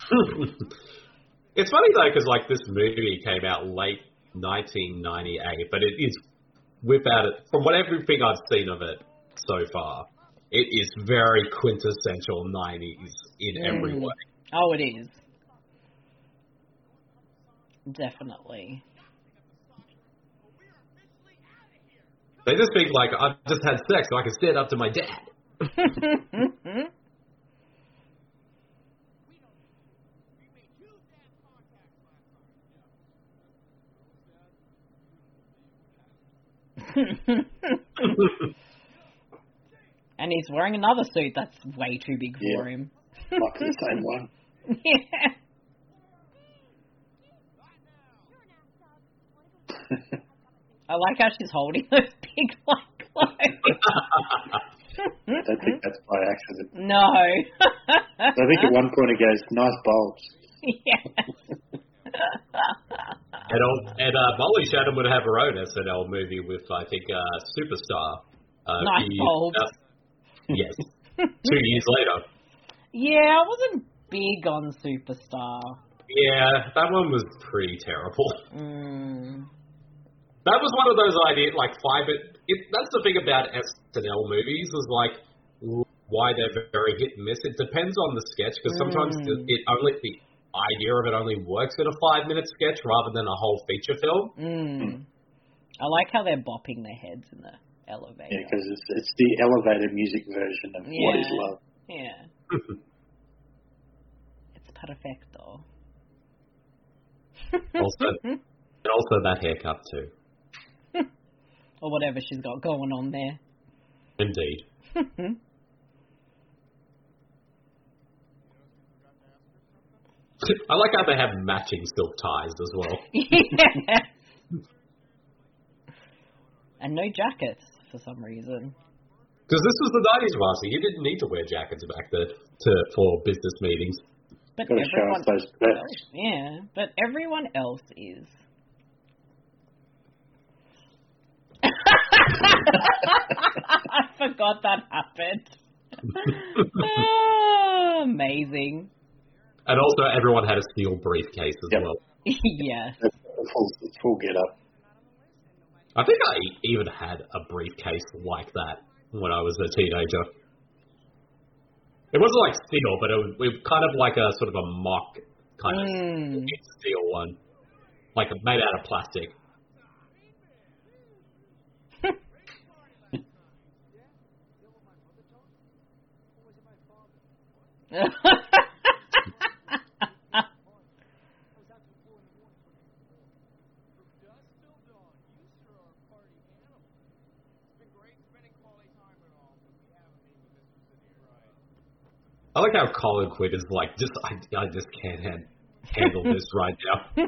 It's funny, though, because, like, this movie came out late nineteen ninety-eight, but it is, without it, from what everything I've seen of it so far, it is very quintessential nineties in mm. every way. Oh, it is. Definitely. They just think, like, I've just had sex so I can stand up to my dad. And he's wearing another suit that's way too big for yeah. him. Like the same one. Yeah. I like how she's holding those big white clothes. I don't think that's by accident. No. I think at one point he goes, nice bulbs. Yes. and and uh, Molly Shannon would have her own S N L movie with, I think, uh, Superstar. Uh, nice bulbs. Uh, yes. Two years later. Yeah, I wasn't big on Superstar. Yeah, that one was pretty terrible. Mm. That was one of those ideas, like five. It, it, that's the thing about S N L movies is like why they're very hit and miss. It depends on the sketch because sometimes Mm. the, it only the idea of it only works in a five minute sketch rather than a whole feature film. Mm. I like how they're bopping their heads in the elevator. Yeah, because it's, it's the elevator music version of Yeah. What is Love. Yeah. It's perfecto. Also, and also that haircut too. Or whatever she's got going on there. Indeed. I like how they have matching silk ties as well. Yeah. And no jackets for some reason. Because this was the nineties, Marcy. You didn't need to wear jackets back then to for business meetings. But Gotta show everyone us those bets. else, yeah, but everyone else is. I forgot that happened. Oh, amazing. And also, everyone had a steel briefcase as Yep. well. Yes. It's full, it's full get up. I think I even had a briefcase like that when I was a teenager. It wasn't like steel, but it was, it was kind of like a sort of a mock kind Mm. of steel one, like made out of plastic. I like how Colin Quinn is like, just I, I just can't hand, handle this right now.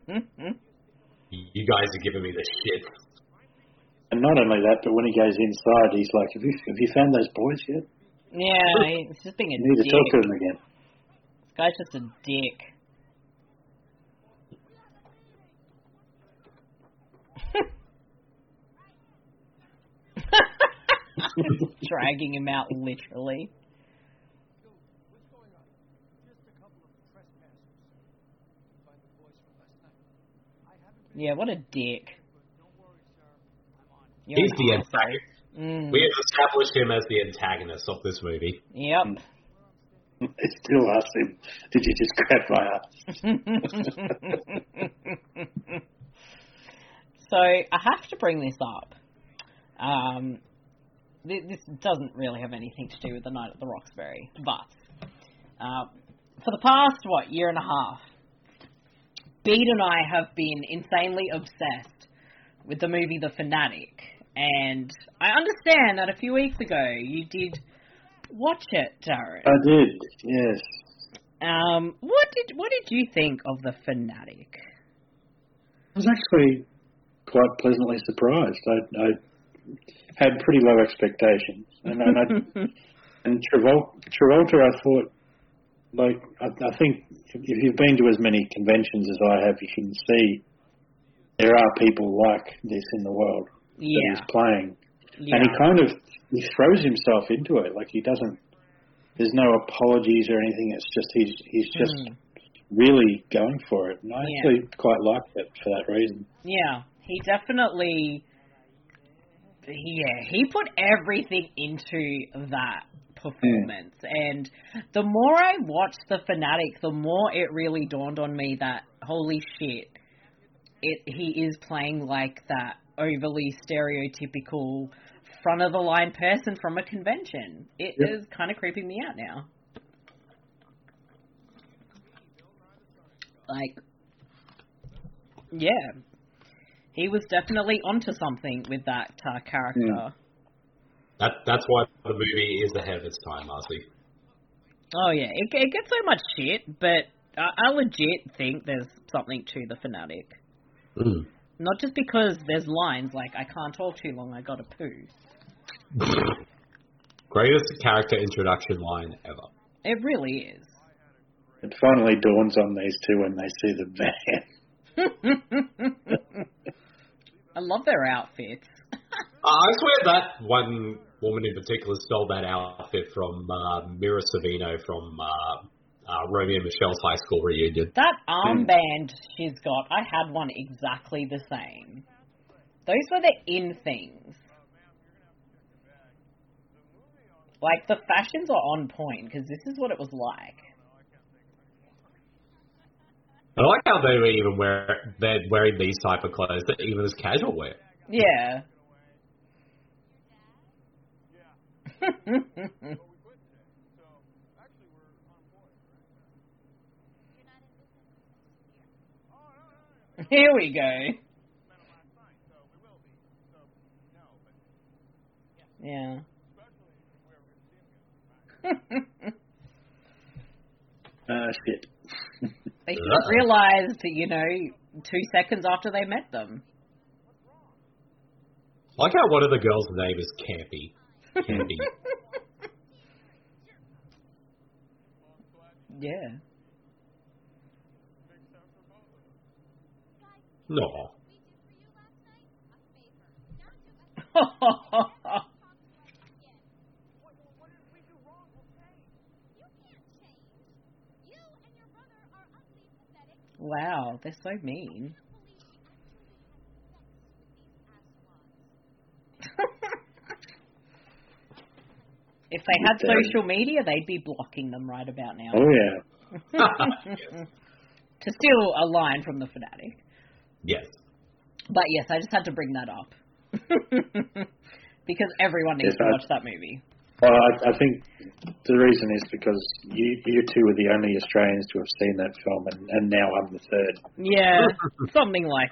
You guys are giving me the shit. And not only that, but when he goes inside, he's like, have you, have you found those boys yet? Yeah, he's just being a You need dick. to talk to them again. This guy's just a dick. Dragging him out, literally. Yeah, what a dick. You're He's an the arsehole. antagonist. Mm. We have established him as the antagonist of this movie. Yep. It still asks him, did you just grab my ass? So, I have to bring this up. Um, th- this doesn't really have anything to do with the night at the Roxbury, but uh, for the past, what, year and a half, Bede and I have been insanely obsessed with the movie The Fanatic, and I understand that a few weeks ago you did watch it, Darren. I did, yes. Um, what did what did you think of The Fanatic? I was actually quite pleasantly surprised. I, I had pretty low expectations, and and, I, and Travolta, Travolta, I thought, like, I, I think if you've been to as many conventions as I have, you can see there are people like this in the world Yeah. that he's playing, Yeah. and he kind of he throws himself into it. Like he doesn't. There's no apologies or anything. It's just he's he's just Mm. really going for it, and I Yeah. actually quite liked it for that reason. Yeah, he definitely, yeah, he put everything into that performance. And the more I watched The Fanatic, the more it really dawned on me that, holy shit, it he is playing like that overly stereotypical front-of-the-line person from a convention. It Yep. is kind of creeping me out now. Like, yeah, he was definitely onto something with that uh, character. Yeah. That that's why the movie is ahead of its time, Marcy. Oh yeah, it, it gets so much shit, but I, I legit think there's something to The Fanatic. Mm. Not just because there's lines like, I can't talk too long, I gotta poo. Greatest character introduction line ever. It really is. It finally dawns on these two when they see the van. I love their outfits. Uh, I swear that one woman in particular stole that outfit from uh, Mira Sorvino from uh, uh, Romeo and Michelle's high school reunion. That armband she's got, I had one exactly the same. Those were the in things. Like, the fashions are on point, because this is what it was like. I like how they were even wear, they're wearing these type of clothes, even as casual wear. Yeah. Here we go. Yeah. Uh, shit. They should have realised, you know, two seconds after they met them. I like how one of the girls' name is Campy. Campy. Yeah. No. Wow, they're so mean. If they had social media, they'd be blocking them right about now. Oh, yeah. To steal a line from the Fanatic. Yes. But yes, I just had to bring that up. Because everyone needs yes, to I, watch that movie. Well, I, I think the reason is because you, you two are the only Australians to have seen that film, and, and now I'm the third. Yeah, something like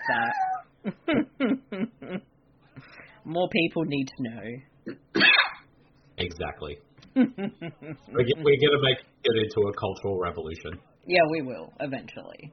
that. More people need to know. Exactly. we're we're going to make it into a cultural revolution. Yeah, we will, eventually.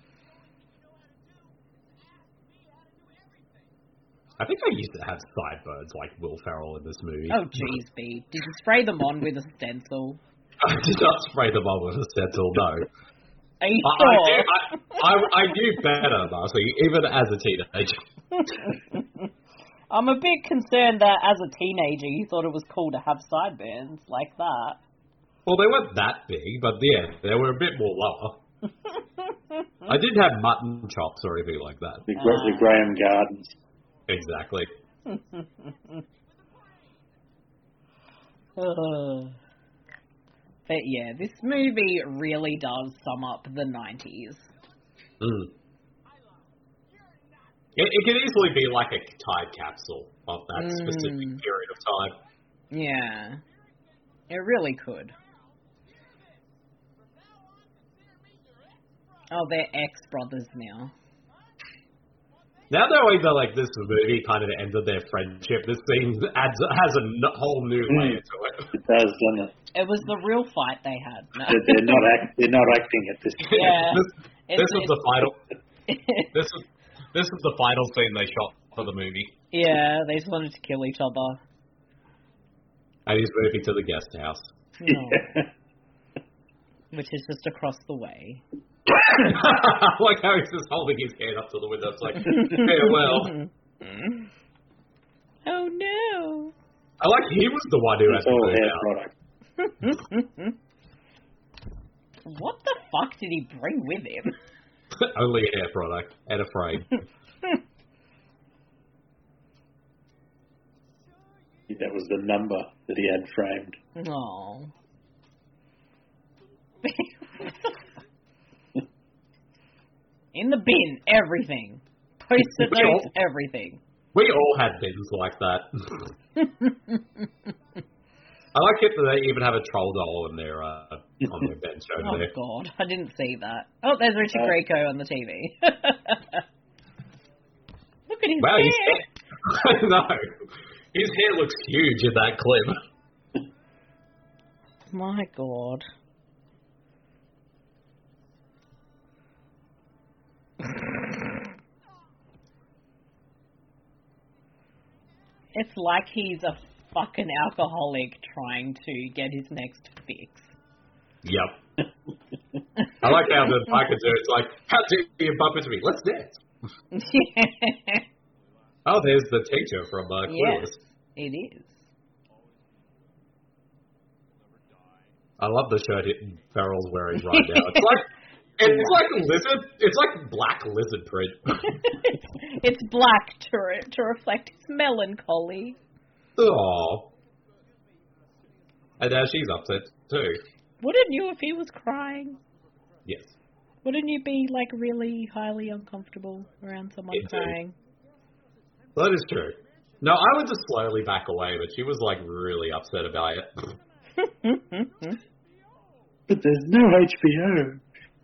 I think I used to have sideburns like Will Ferrell in this movie. Oh, jeez, B. Did you spray them on with a stencil? I did not spray them on with a stencil, no. Are you I, sure? I, I, I, I knew better, Marcy, even as a teenager. I'm a bit concerned that as a teenager you thought it was cool to have sideburns like that. Well, they weren't that big, but yeah, they were a bit more lower. I didn't have mutton chops or anything like that. The, uh. the Graham Gardens. Exactly. uh, but yeah, this movie really does sum up the nineties. Mm. It, it could easily be like a time capsule of that mm. specific period of time. Yeah, it really could. Oh, they're ex-brothers now. Now knowing that like this movie kind of ended their friendship, this scene adds has a n- whole new mm. layer to it. It does, doesn't it? It was the real fight they had. No. They're, they're not act, they're not acting at this point. Yeah, this it's, this is the final. this is this is the final scene they shot for the movie. Yeah, they just wanted to kill each other. And he's moving to the guest house. No. Yeah. Which is just across the way. Like how he's just holding his hand up to the window. It's like, farewell. Oh no! I like he was the one who had to move out. What the fuck did he bring with him? Only a hair product and a frame. That was the number that he had framed. Oh. In the bin, everything. Post-it notes, everything. We all had bins like that. I like it that they even have a troll doll in their, uh, on their bench over oh, there. Oh, God. I didn't see that. Oh, there's Richard uh, Grieco on the T V. Look at his wow, hair. His hair. I know. His hair looks huge in that clip. My God. It's like he's a fucking alcoholic trying to get his next fix. Yep. I like how the biker do it's like, how dare you bump into me? Let's dance. Yeah. Oh, there's the teacher from uh, Clueless. Yes, it is. I love the shirt Farrell's wearing right now. It's like it's like a lizard. It's like black lizard print. it's, it's black to re- to reflect his melancholy. Oh, and now she's upset too. Wouldn't you if he was crying? Yes. Wouldn't you be like really highly uncomfortable around someone Indeed. crying? That is true. No, I would just slowly back away, but she was like really upset about it. But there's no H B O.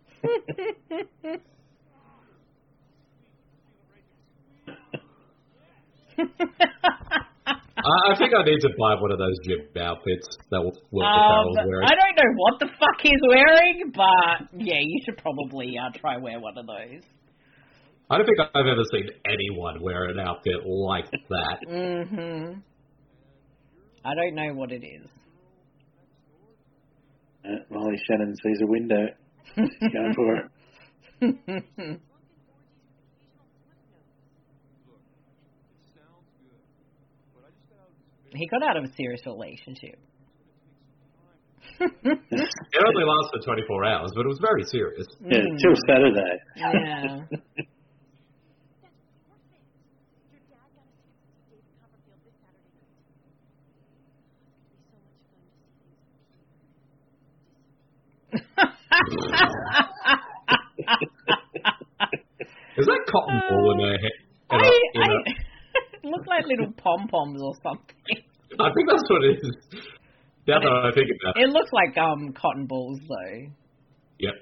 I, I think I need to buy one of those gym outfits that Will Will um, Ferrell's wearing. I don't know what the fuck he's wearing, but yeah, you should probably uh, try wear one of those. I don't think I've ever seen anyone wear an outfit like that. Mm-hmm. I don't know what it is. Uh, Molly Shannon sees a window. She's going for it. He got out of a serious relationship. It only lasted twenty-four hours, but it was very serious. Yeah, Mm. till Saturday. Yeah. Is that cotton ball in her head? I, In a, in I, a, it looked like little pom-poms or something. I think that's what it is. Now that I think about it. It looks like um cotton balls, though. Yep.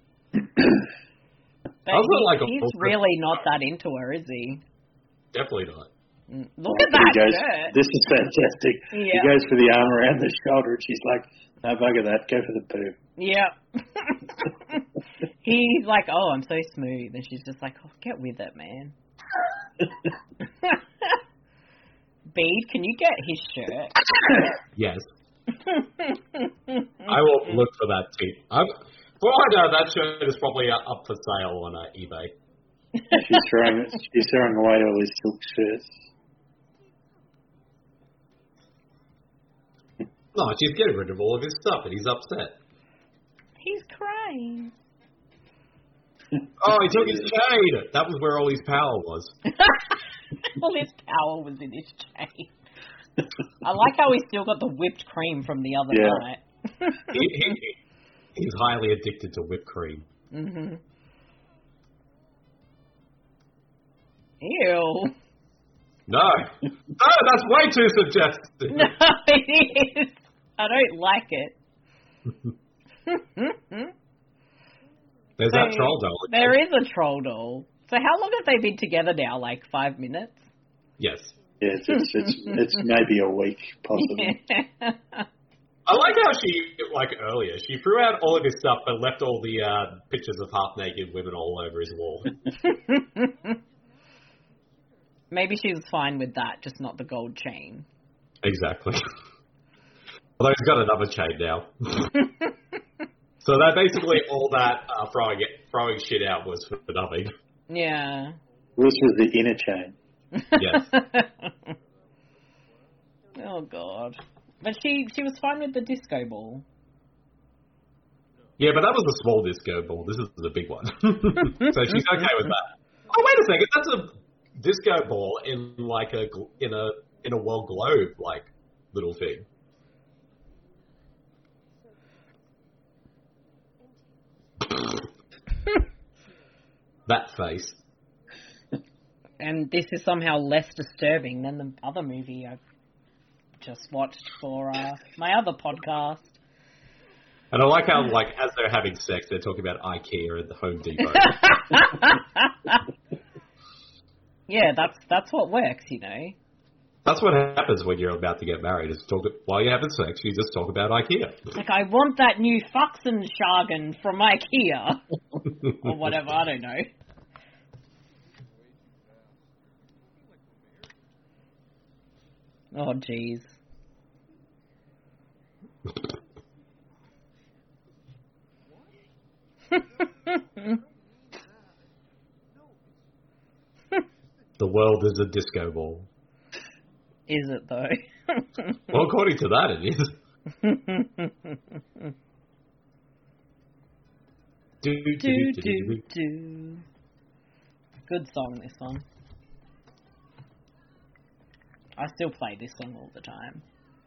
But Also he- like a he's full- really not that into her, is he? Definitely not. Mm. Look Well, at that he goes, shirt. This is fantastic. He Yeah. goes for the arm around the shoulder, and she's like, no, bugger that, go for the boob. Yep. He's like, oh, I'm so smooth. And she's just like, oh, get with it, man. Bede, can you get his shirt? Yes. I will look for that too. I'm, for all I know, that shirt is probably up for sale on uh, eBay. she's throwing she's throwing away all his silk shirts. No, she's getting rid of all of his stuff, and he's upset. He's crying. Oh, he took his chain. That was where all his power was. All his power was in his chain. I like how he's still got the whipped cream from the other Yeah. night. he, he, he's highly addicted to whipped cream. Mhm. Ew. No. No, that's way too suggestive. No, it is. I don't like it. There's that troll doll. There is a troll doll. So how long have they been together now? Like five minutes? Yes. Yeah, it's, it's, it's, it's maybe a week, possibly. I like how she, like earlier, she threw out all of his stuff but left all the uh, pictures of half-naked women all over his wall. Maybe she was fine with that, just not the gold chain. Exactly. Although he's got another chain now. So that basically all that uh, throwing it, throwing shit out was for nothing. Yeah. This was the inner chain. Yes. Oh god. But she she was fine with the disco ball. Yeah, but that was a small disco ball. This is the big one. So she's okay with that. Oh, wait a second. That's a disco ball in like a gl- in a in a world globe like little thing. That face. And this is somehow less disturbing than the other movie I've just watched for uh, my other podcast. And I like how, like, as they're having sex, they're talking about IKEA and the Home Depot. Yeah, that's that's what works, you know. That's what happens when you're about to get married. Is talk while you're having sex, you just talk about IKEA. Like, I want that new Faxenschagen from IKEA. Or whatever, I don't know. Oh, jeez. The world is a disco ball. Is it, though? Well, according to that, it is. do, do, do, do, do, do. do. Good song, this one. I still play this song all the time.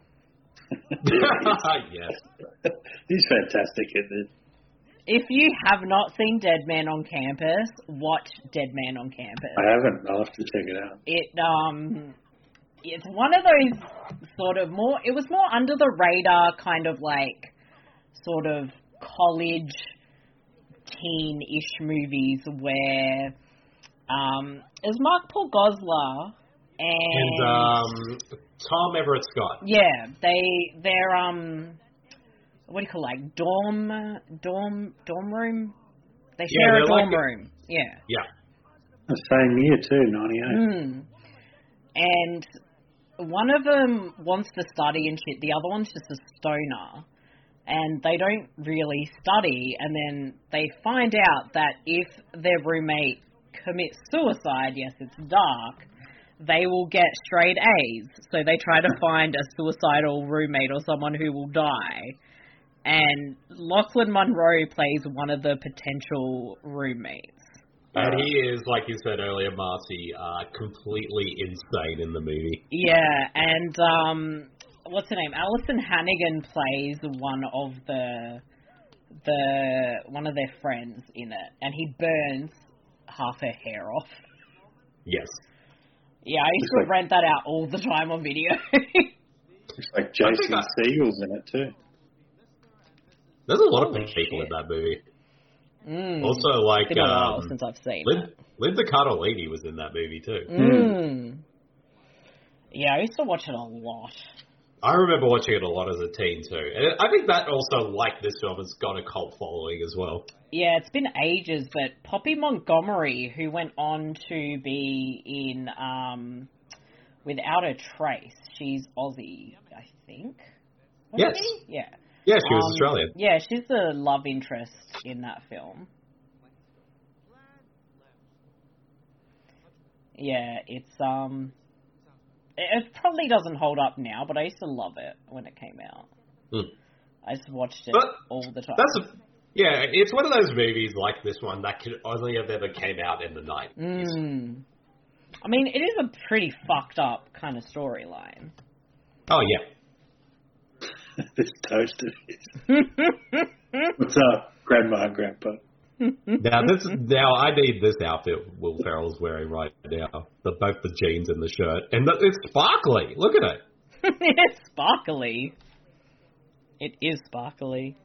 Yes. He's fantastic at it. If you have not seen Dead Man on Campus, watch Dead Man on Campus. I haven't. I'll have to check it out. It um, it's one of those sort of more. It was more under the radar kind of like sort of college teen-ish movies where um, it was Mark Paul Gosselaar and, And um, Tom Everett Scott. yeah, they they're um. What do you call it, like dorm, dorm, dorm room? They Yeah, share a they're dorm like a- room. Yeah. Yeah. The same year too, ninety-eight. Mm. And one of them wants to study and shit. The other one's just a stoner. And they don't really study. And then they find out that if their roommate commits suicide, yes, it's dark, they will get straight A's. So they try to find a suicidal roommate or someone who will die. And Lachlan Monroe plays one of the potential roommates. And he is, like you said earlier, Marcy, uh, completely insane in the movie. Yeah, and um, what's her name? Alison Hannigan plays one of the the one of their friends in it, and he burns half her hair off. Yes. Yeah, I used to rent that out all the time on video. It's like Jason Segel's in it too. There's a lot Holy of people shit. in that movie. Mm. Also, like, It's been a while um, since I've seen Lin- it. Linda Cardellini was in that movie too. Mm. Yeah, I used to watch it a lot. I remember watching it a lot as a teen too. And I think that also, like this film, has got a cult following as well. Yeah, it's been ages, but Poppy Montgomery, who went on to be in um, Without a Trace, she's Aussie, I think. Was Yes. she? Yeah. Yeah, she was Um, Australian. Yeah, she's the love interest in that film. Yeah, it's um, it, it probably doesn't hold up now, but I used to love it when it came out. Mm. I just watched it But all the time. That's a, yeah, it's one of those movies like this one that could only have ever came out in the nineties. Mm. I mean, it is a pretty fucked up kind of storyline. Oh yeah. This toaster is. What's up, Grandma and Grandpa? Now this now I need this outfit Will Ferrell's wearing right now. The both the jeans and the shirt, and the, it's sparkly. Look at it. It's sparkly. It is sparkly.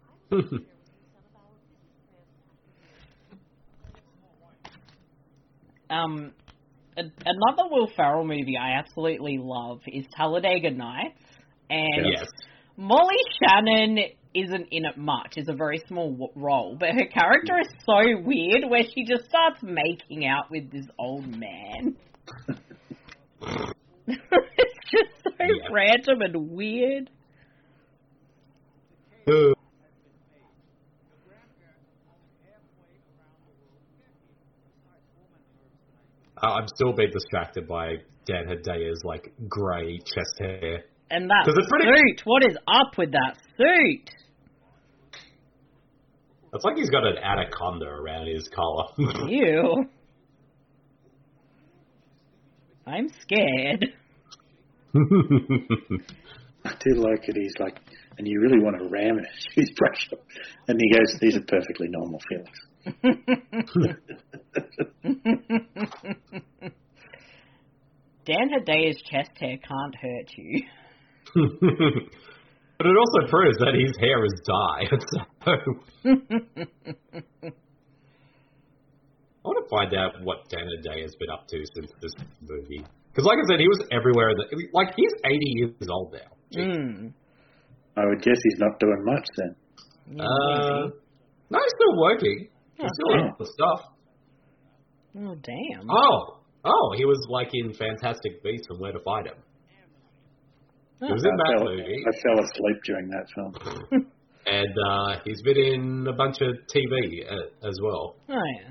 um, a, another Will Ferrell movie I absolutely love is Talladega Nights, and Yes. Molly Shannon isn't in it much. It's a very small w- role, but her character is so weird where she just starts making out with this old man. It's just so Yeah. random and weird. Uh, I'm still being distracted by Dan Hedaya's like grey chest hair. And that 'Cause it's pretty- suit, what is up with that suit? It's like he's got an anaconda around his collar. Ew. I'm scared. I do like it. He's like, and you really want to ram it. He's pressure. And he goes, these are perfectly normal feelings. Dan Hedaya's chest hair can't hurt you. But it also proves that his hair is dyed. So I want to find out what Dan Hedaya has been up to since this movie. Because, like I said, he was everywhere. In the, like he's eighty years old now. Mm. I would guess he's not doing much then. Uh, no, he's still working. He's still Okay. in the stuff. Oh, damn. Oh, oh, he was like in Fantastic Beasts and Where to Find Him. He was in I that fell, movie, I fell asleep during that film. and uh, he's been in a bunch of T V uh, as well. Oh, yeah.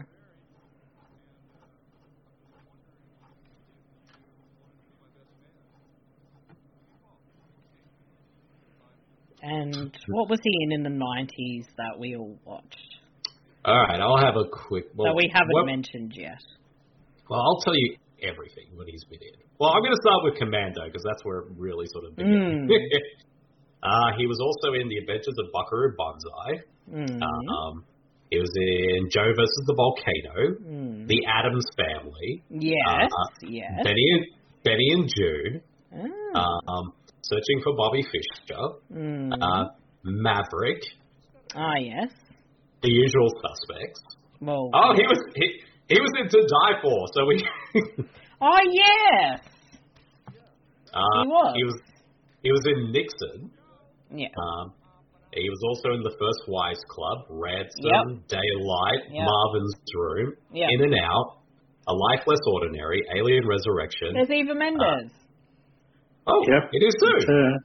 And what was he in in the nineties that we all watched? All right, I'll have a quick... Well, that we haven't what, mentioned yet. Well, I'll tell you everything what he's been in. Well, I'm going to start with Commando, because that's where it really sort of began. Mm. uh, he was also in The Adventures of Buckaroo Banzai. Mm. Um, he was in Joe versus the Volcano, mm. The Addams Family. Yes, uh, yes. Benny and, Benny and June. Oh. Um, Searching for Bobby Fischer. Mm. Uh, Maverick. Ah, yes. The Usual Suspects. Well, oh, he was he, he was in To Die For, so we... oh, yes! Uh, he was. He was, he was in Nixon. Yeah. Um, he was also in The First Wives Club, Ransom, yep. Daylight, yep. Marvin's Room, yep. In and Out, A Life Less Ordinary, Alien Resurrection. There's Eva Mendes. Uh, oh, yep. It is too. Uh,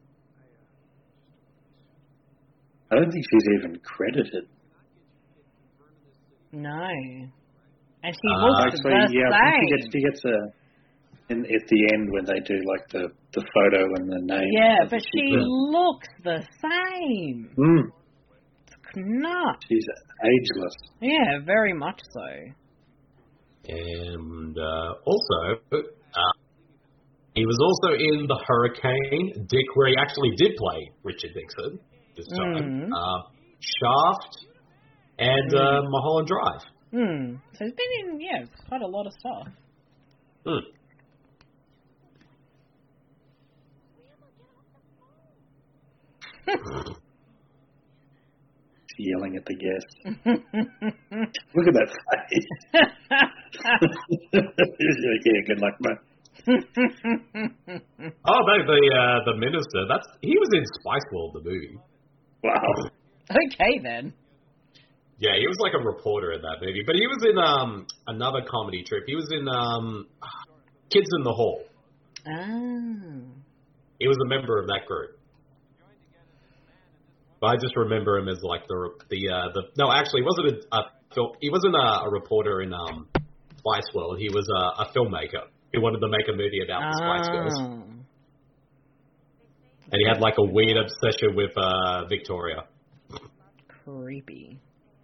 I don't think she's even credited. No. And she uh, looks actually, the yeah, same. I think she gets, she gets a... In, at the end when they do like the, the photo and the name. Yeah, but she yeah. looks the same. Mm. It's nuts. She's ageless. Yeah, very much so. And uh, also, uh, he was also in The Hurricane, Dick, where he actually did play Richard Nixon this time. Mm. Uh, Shaft, and mm. uh, Mulholland Drive. Hmm. So he's been in, yeah, quite a lot of stuff. Hmm. Yelling at the guests. Look at that face. Yeah, good luck, mate. Oh, no, the uh, the minister. That's he was in Spice World, the movie. Wow. Okay then. Yeah, he was like a reporter in that movie, but he was in um another comedy trip. He was in um Kids in the Hall. Oh. He was a member of that group. But I just remember him as like the the uh, the no, actually, he wasn't a, a film. He wasn't a, a reporter in um, Spice World. He was a, a filmmaker who wanted to make a movie about the Spice Girls, oh. and he had like a weird obsession with uh, Victoria. Creepy.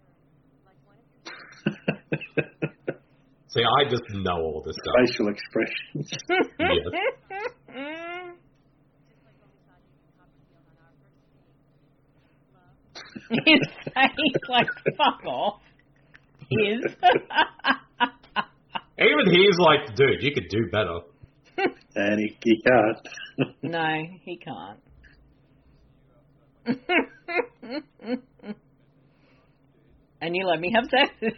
See, I just know all this stuff. Facial expressions. Yes. His face, like, fuck off. His. Even he's like, dude, you could do better. And he, he can't. No, he can't. And you let me have sex with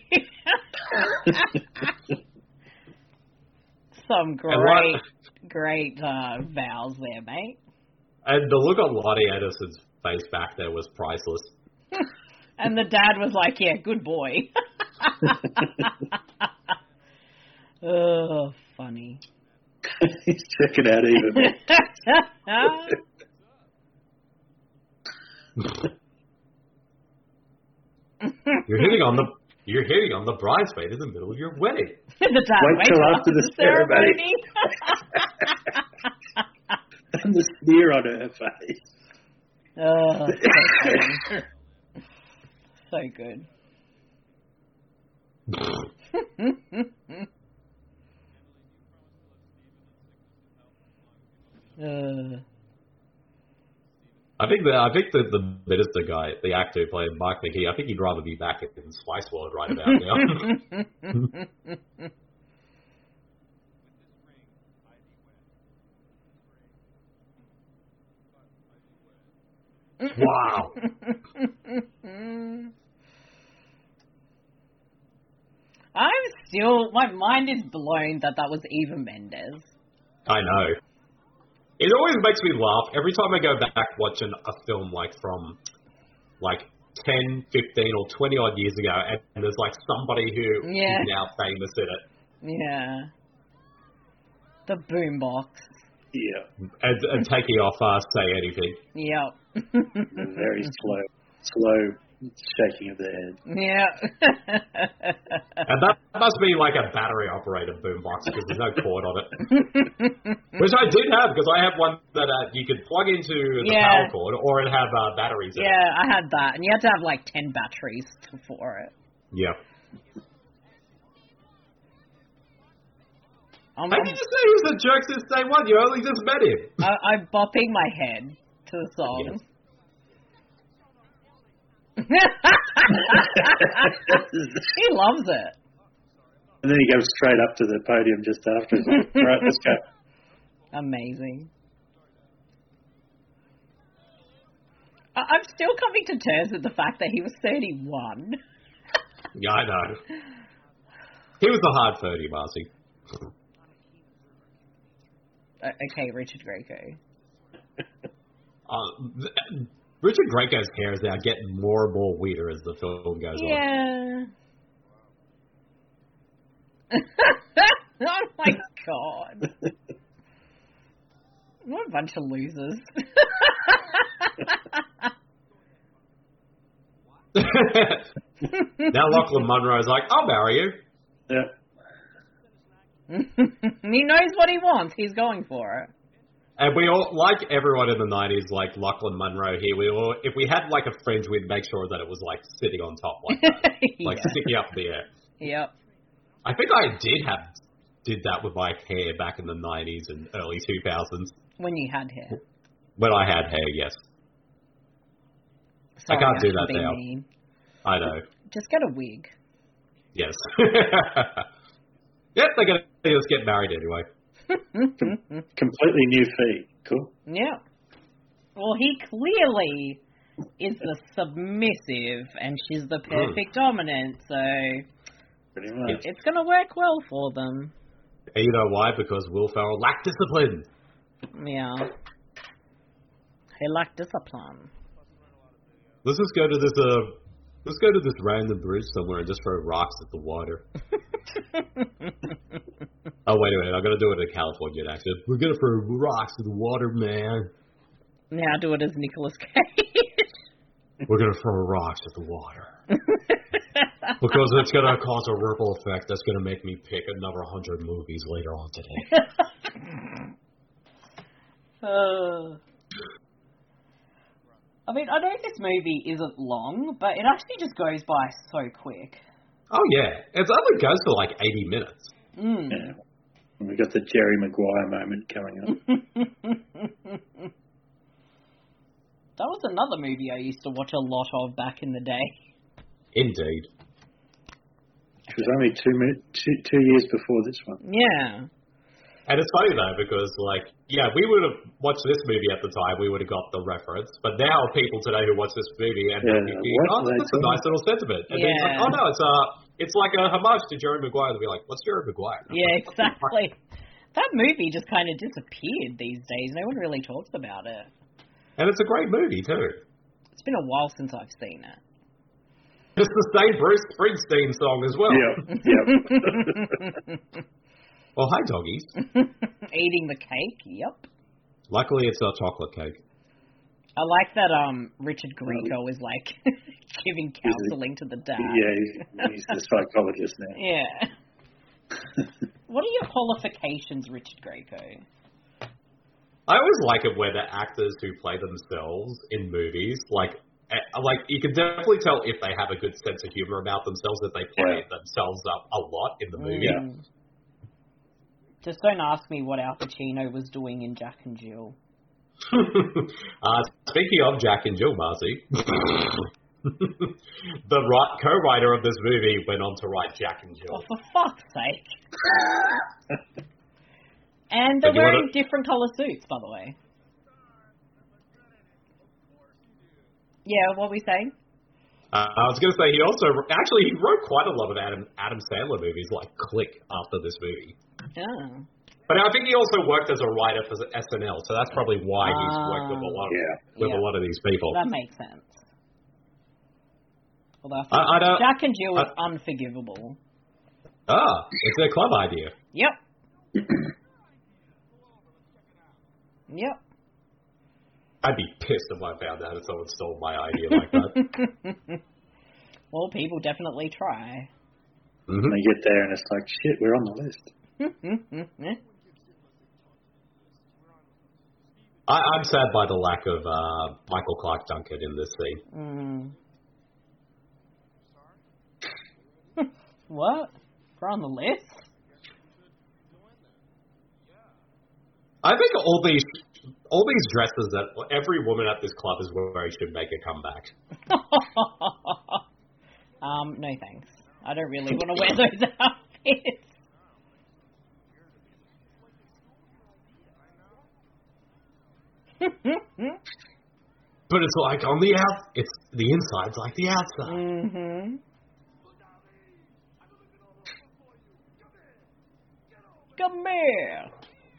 you. Some great, great uh, vows there, mate. And the look on Lottie Anderson's face back there was priceless. And the dad was like, yeah, good boy. Oh, funny. He's checking out even. You're hitting on the you're hitting on the bridesmaid in the middle of your wedding. The dad Wait till after the ceremony. And the sneer on her face. Oh, so funny. So good. uh. I think the I think the, the minister guy, the actor who played Mark McKee, I think he'd rather be back in Spice World right about now. Wow. I'm still, my mind is blown that that was Eva Mendes. I know. It always makes me laugh every time I go back watching a film like from like ten, fifteen or twenty odd years ago and, and there's like somebody who yeah. is now famous in it. Yeah. The boombox. Yeah. And, and taking off uh, Say Anything. Yep. Very slow, slow shaking of their head. Yeah. And that must be like a battery-operated boombox because there's no cord on it. Which I did have because I have one that uh, you could plug into the Yeah. power cord or it have uh, batteries in Yeah, it. I had that. And you had to have like ten batteries to- for it. Yeah. I'm, How I'm, did you say he was a jerk since day one? You only just met him. I, I'm bopping my head to the song. Yes. He loves it. And then he goes straight up to the podium just after. He's like, all right, let's go. Amazing. I- I'm still coming to terms with the fact that he was thirty-one. Yeah, I know. He was a hard thirty, Marcy. Uh, okay, Richard Grieco. Uh, th- Richard Grieco's hair is now getting more and more weirder as the film goes on. Yeah. Oh my god. What a bunch of losers. Now Lachlan Monroe's like, I'll marry you. Yeah. He knows what he wants. He's going for it. And we all, like everyone in the nineties, like Lachlan Monroe here, we all, if we had like a fringe, we'd make sure that it was like sitting on top like that. Like Yeah. sticking up in the air. Yep. I think I did have, did that with my hair back in the nineties and early two thousands. When you had hair. When I had hair, yes. Sorry, I can't do can that be now. mean. I know. Just get a wig. Yes. Yep, they're going to just get married anyway. Completely new fee. Cool. Yeah. Well, he clearly is the submissive, and she's the perfect dominant, so Pretty much. it's going to work well for them. And you know why? Because Will Ferrell lacked discipline. Yeah. He lacked discipline. Let's just go to this, uh, let's go to this random bridge somewhere and just throw rocks at the water. Oh, wait a minute. I'm going to do it in a Californian accent. We're going to throw rocks at the water, man. Now do it as Nicolas Cage. We're going to throw rocks at the water. Because it's going to cause a ripple effect that's going to make me pick another one hundred movies later on today. uh, I mean, I know this movie isn't long, but it actually just goes by so quick. Oh, yeah. It only goes for like eighty minutes. Mm. Yeah. And we got the Jerry Maguire moment coming up. That was another movie I used to watch a lot of back in the day. Indeed. It was only two, minute, two, two years before this one. Yeah. And it's funny though, because like, yeah, we would have watched this movie at the time, we would have got the reference, but now people today who watch this movie and Yeah, they're thinking, what oh, are they that's a nice little sentiment. And then it's like, Yeah. oh no, it's uh it's like a homage to Jerry Maguire. They'll be like, what's Jerry Maguire? And I'm Yeah, like, exactly. That movie just kind of disappeared these days. No one really talks about it. And it's a great movie too. It's been a while since I've seen it. It's the same Bruce Springsteen song as well. Yep, yep. Well, hi doggies. Eating the cake, yep. Luckily it's not chocolate cake. I like that um Richard Grieco is like giving counselling to the dad. Yeah, he's, he's the psychologist now. Yeah. What are your qualifications, Richard Grieco? I always like it where the actors who play themselves in movies, like, eh, like you can definitely tell if they have a good sense of humor about themselves, that they play Yeah. themselves up a lot in the movie. Mm. Just don't ask me what Al Pacino was doing in Jack and Jill. uh, speaking of Jack and Jill, Marcy, the ri- co-writer of this movie went on to write Jack and Jill. Oh, for fuck's sake. And they're But you wearing wanna- different colour suits, by the way. Yeah, what were we saying? Uh, I was going to say he also actually he wrote quite a lot of Adam Adam Sandler movies like Click after this movie. Oh. But I think he also worked as a writer for S N L, so that's probably why he's Ah. worked with a lot of, Yeah. with Yeah. a lot of these people. That makes sense. Although I think I- I don't- Jack and Jill is I- unforgivable. Ah, it's their club idea. Yep. Yep. I I'd be pissed if I found out if someone stole my idea like that. Well, people definitely try. Mm-hmm. And they get there and it's like, shit, we're on the list. I, I'm sad by the lack of uh, Michael Clarke Duncan in this scene. Mm. What? We're on the list? I think all these all these dresses that every woman at this club is wearing should make a comeback. um, no thanks. I don't really want to wear those outfits. But it's like on the out, it's the inside's like the outside. Mm-hmm. Come here.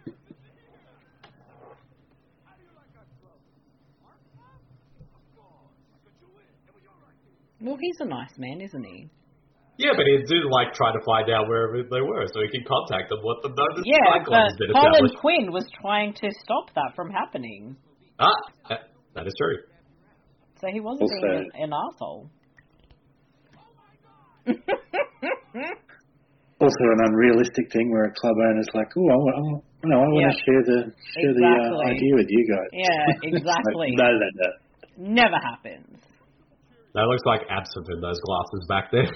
Well, he's a nice man, isn't he? Yeah, but he did like try to find out wherever they were so he could contact them. What the no, this yeah, Cyclone's but been Colin established. Quinn was trying to stop that from happening. Ah, that is true. So he wasn't Also, being an, an asshole. Also, an unrealistic thing where a club owner's like, "Oh, I want, I want, no, I want Yeah. to share the share Exactly. the uh, idea with you guys." Yeah, exactly. Like, no, no, no. Never happens. That looks like absinthe in those glasses back there.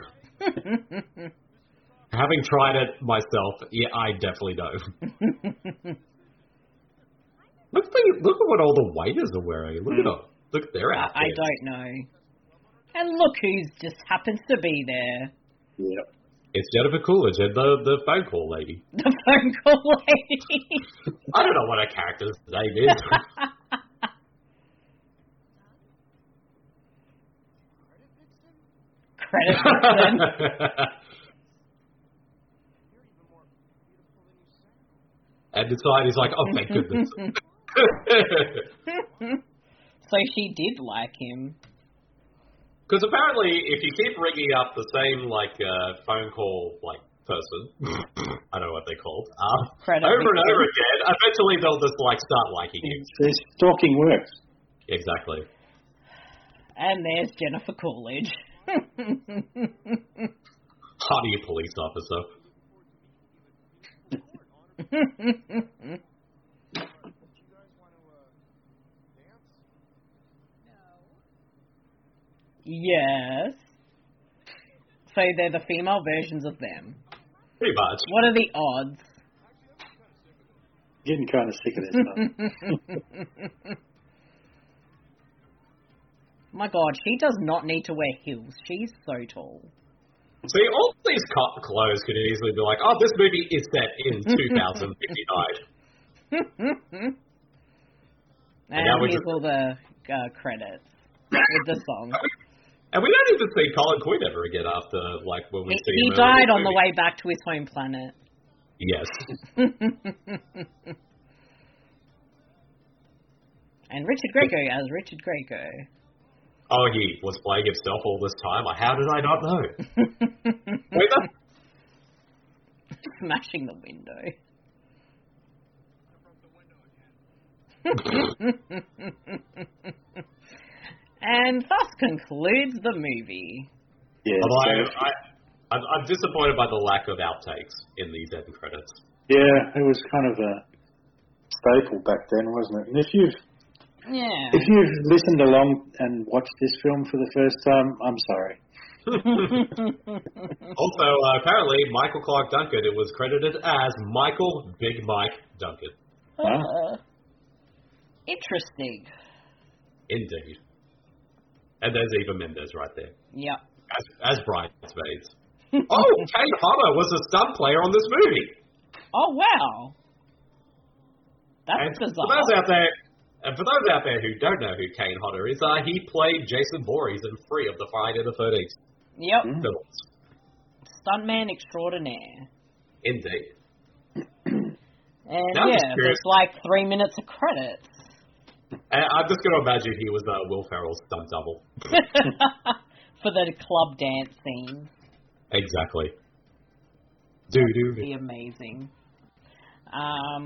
Having tried it myself, yeah, I definitely know. look, the, look at what all the waiters are wearing. Look at them. Look at their outfits. I don't know. And look who's just happens to be there. Yep. It's Jennifer Coolidge and the, the phone call lady. The phone call lady. I don't know what her character's name is. Credit Vixen. And inside he's like, oh, thank goodness. So she did like him. Because apparently, if you keep ringing up the same, like, uh, phone call, like, person, I don't know what they're called, uh, Credit over and Vixen. over again, eventually they'll just, like, start liking you. There's stalking works. Exactly. And there's Jennifer Coolidge. Hardy police officer. Yes. So they're the female versions of them. Pretty much. What are the odds? Getting kind of sick of this stuff. My God, she does not need to wear heels. She's so tall. See, all these co- clothes could easily be like, oh, this movie is set in two thousand fifty-nine. And, And now we're here's just- all the uh, credits with the song. And we don't even see Colin Quinn ever again after, like, when we He, see he him died early in on the movie. way back to his home planet. Yes. And Richard Grieco as Richard Grieco. Oh, he was playing himself all this time? How did I not know? Wait, that... Smashing the window. And thus concludes the movie. Yeah, Although I, so- I, I'm, I'm disappointed by the lack of outtakes in these end credits. yeah, it was kind of a staple back then, wasn't it? And if you've Yeah. if you've listened along and watched this film for the first time, I'm sorry. Also, uh, apparently, Michael Clarke Duncan, it was credited as Michael Big Mike Duncan. Uh, interesting. Indeed. And there's Eva Mendes right there, Yep. as, as bridesmaids. Oh, Kane Hodder was a stunt player on this movie. Oh, wow. That's And for bizarre. those out there, and for those out there who don't know who Kane Hodder is, uh, he played Jason Voorhees in three of the Friday the thirteenth Yep. films. Stuntman extraordinaire. Indeed. And Now I'm just yeah, curious. there's like three minutes of credits. And I'm just going to imagine he was uh, Will Ferrell's stunt double. For the club dance scene. Exactly. Do do Be amazing. Um,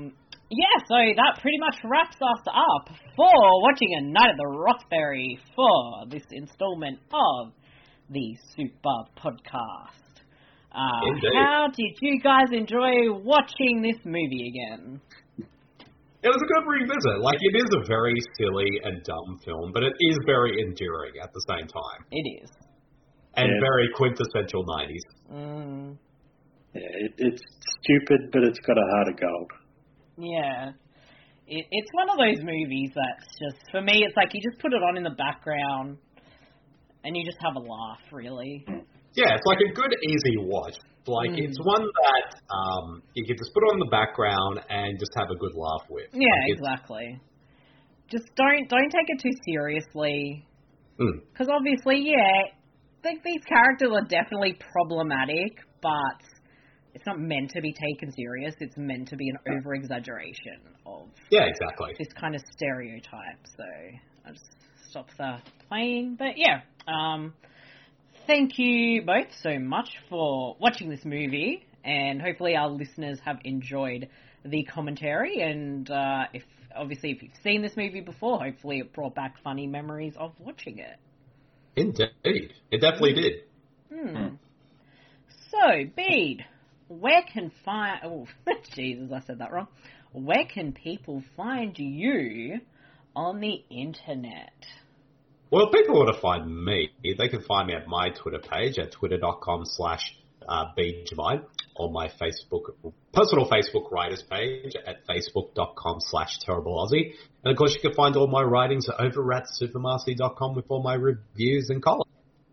Yeah, so that pretty much wraps us up for watching A Night at the Roxbury for this installment of the Super Podcast. Uh, how did you guys enjoy watching this movie again? It was a good revisit. Like, it is a very silly and dumb film, but it is very enduring at the same time. It is. And yeah. very quintessential nineties. Mm. Yeah, it, it's stupid, but it's got a heart of gold. Yeah. It, it's one of those movies that's just, for me, it's like you just put it on in the background and you just have a laugh, really. Yeah, it's like a good, easy watch. Like, mm. it's one that um, you can just put on the background and just have a good laugh with. Yeah, like exactly. Just don't don't take it too seriously. Because mm. obviously, yeah, I think these characters are definitely problematic, but it's not meant to be taken serious. It's meant to be an over-exaggeration of yeah, exactly. this kind of stereotype. So I'll just stop the playing. But yeah, um, thank you both so much for watching this movie, and hopefully our listeners have enjoyed the commentary. And uh, if obviously if you've seen this movie before, hopefully it brought back funny memories of watching it. Indeed. It definitely did. Hmm. So, Bede, where can find... Oh, Jesus, I said that wrong. Where can people find you on the internet? Well, if people want to find me, they can find me at my Twitter page at twitter.com slash BedeJemine, or my Facebook, personal Facebook writers page at facebook.com slash terribleaussie. And of course, you can find all my writings over at supermarcy dot com with all my reviews and columns.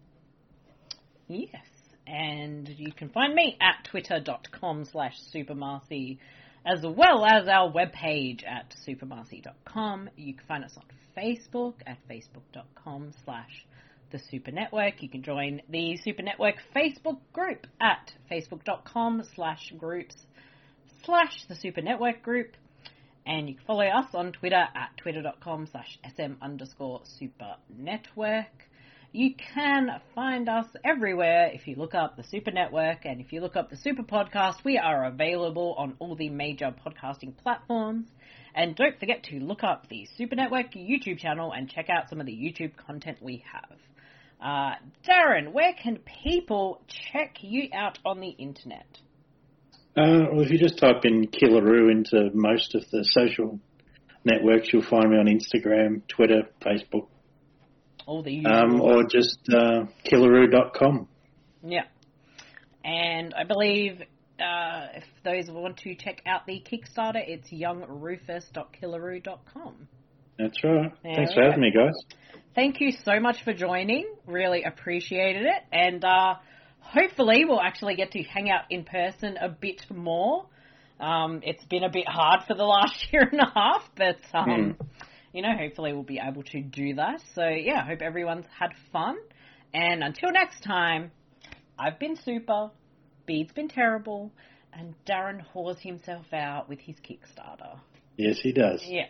Yes, and you can find me at twitter.com slash supermarcy, as well as our webpage at supermarcy dot com. You can find us on Facebook at facebook.com slash the Super Network. You can join the Super Network Facebook group at facebook.com slash groups slash the Super Network group. And you can follow us on Twitter at twitter.com slash sm underscore super network. You can find us everywhere if you look up the Super Network, and if you look up the Super Podcast, we are available on all the major podcasting platforms. And don't forget to look up the Super Network YouTube channel and check out some of the YouTube content we have. Uh, Darren, where can people check you out on the internet? Uh, well, if you just type in Killaroo into most of the social networks, you'll find me on Instagram, Twitter, Facebook. All the usual. Um, or just uh, killaroo dot com. Yeah. And I believe uh, if those want to check out the Kickstarter, it's young rufus dot killaroo dot com. That's right. There Thanks for having me, guys. Thank you so much for joining. Really appreciated it. And uh, hopefully we'll actually get to hang out in person a bit more. Um, it's been a bit hard for the last year and a half, but, um, mm. you know, hopefully we'll be able to do that. So, yeah, I hope everyone's had fun. And until next time, I've been Super, Bede's been terrible, and Darren whores himself out with his Kickstarter. Yes, he does. Yes.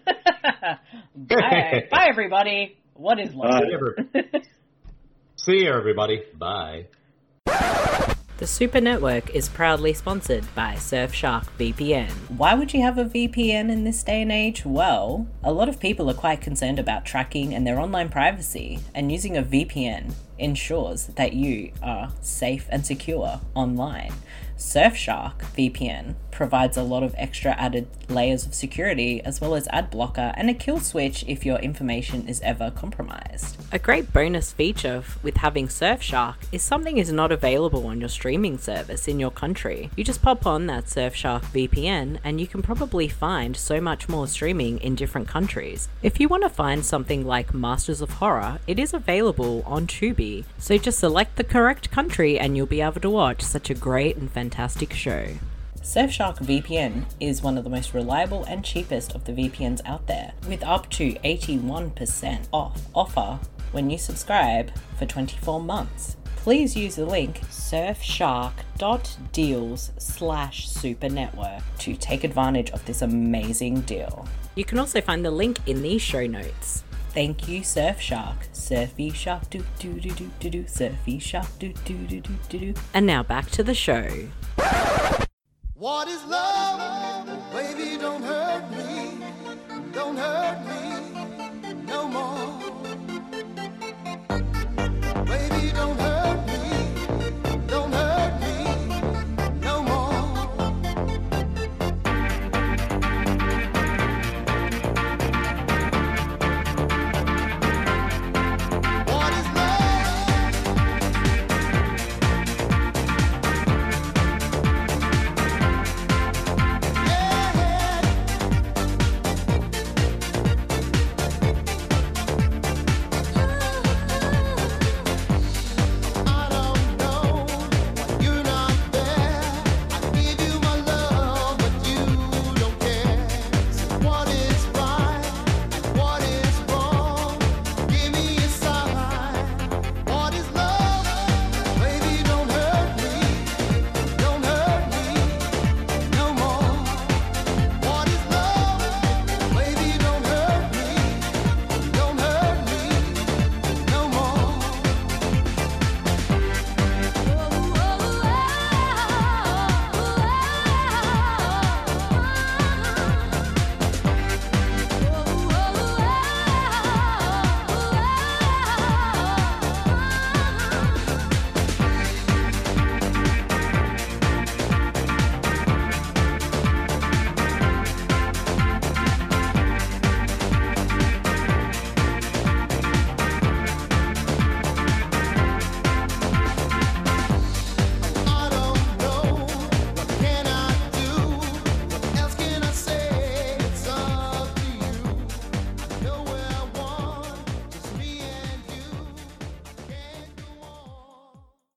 Bye. Bye, everybody. What is life? See you, everybody. Bye. The Super Network is proudly sponsored by Surfshark V P N. Why would you have a V P N in this day and age? Well, a lot of people are quite concerned about tracking and their online privacy, and using a V P N ensures that you are safe and secure online. Surfshark V P N provides a lot of extra added layers of security, as well as ad blocker and a kill switch if your information is ever compromised. A great bonus feature with having Surfshark is something is not available on your streaming service in your country. You just pop on that Surfshark V P N and you can probably find so much more streaming in different countries. If you want to find something like Masters of Horror, it is available on Tubi, so just select the correct country and you'll be able to watch such a great and fantastic show. Surfshark V P N is one of the most reliable and cheapest of the V P Ns out there, with up to eighty-one percent off offer when you subscribe for twenty-four months. Please use the link surfshark.deals slash supernetwork to take advantage of this amazing deal. You can also find the link in the show notes. Thank you, Surfshark. Surfy shark do do do do do do. Surfy shark do do do do do do. And now back to the show. What is love? Baby, don't don't hurt me.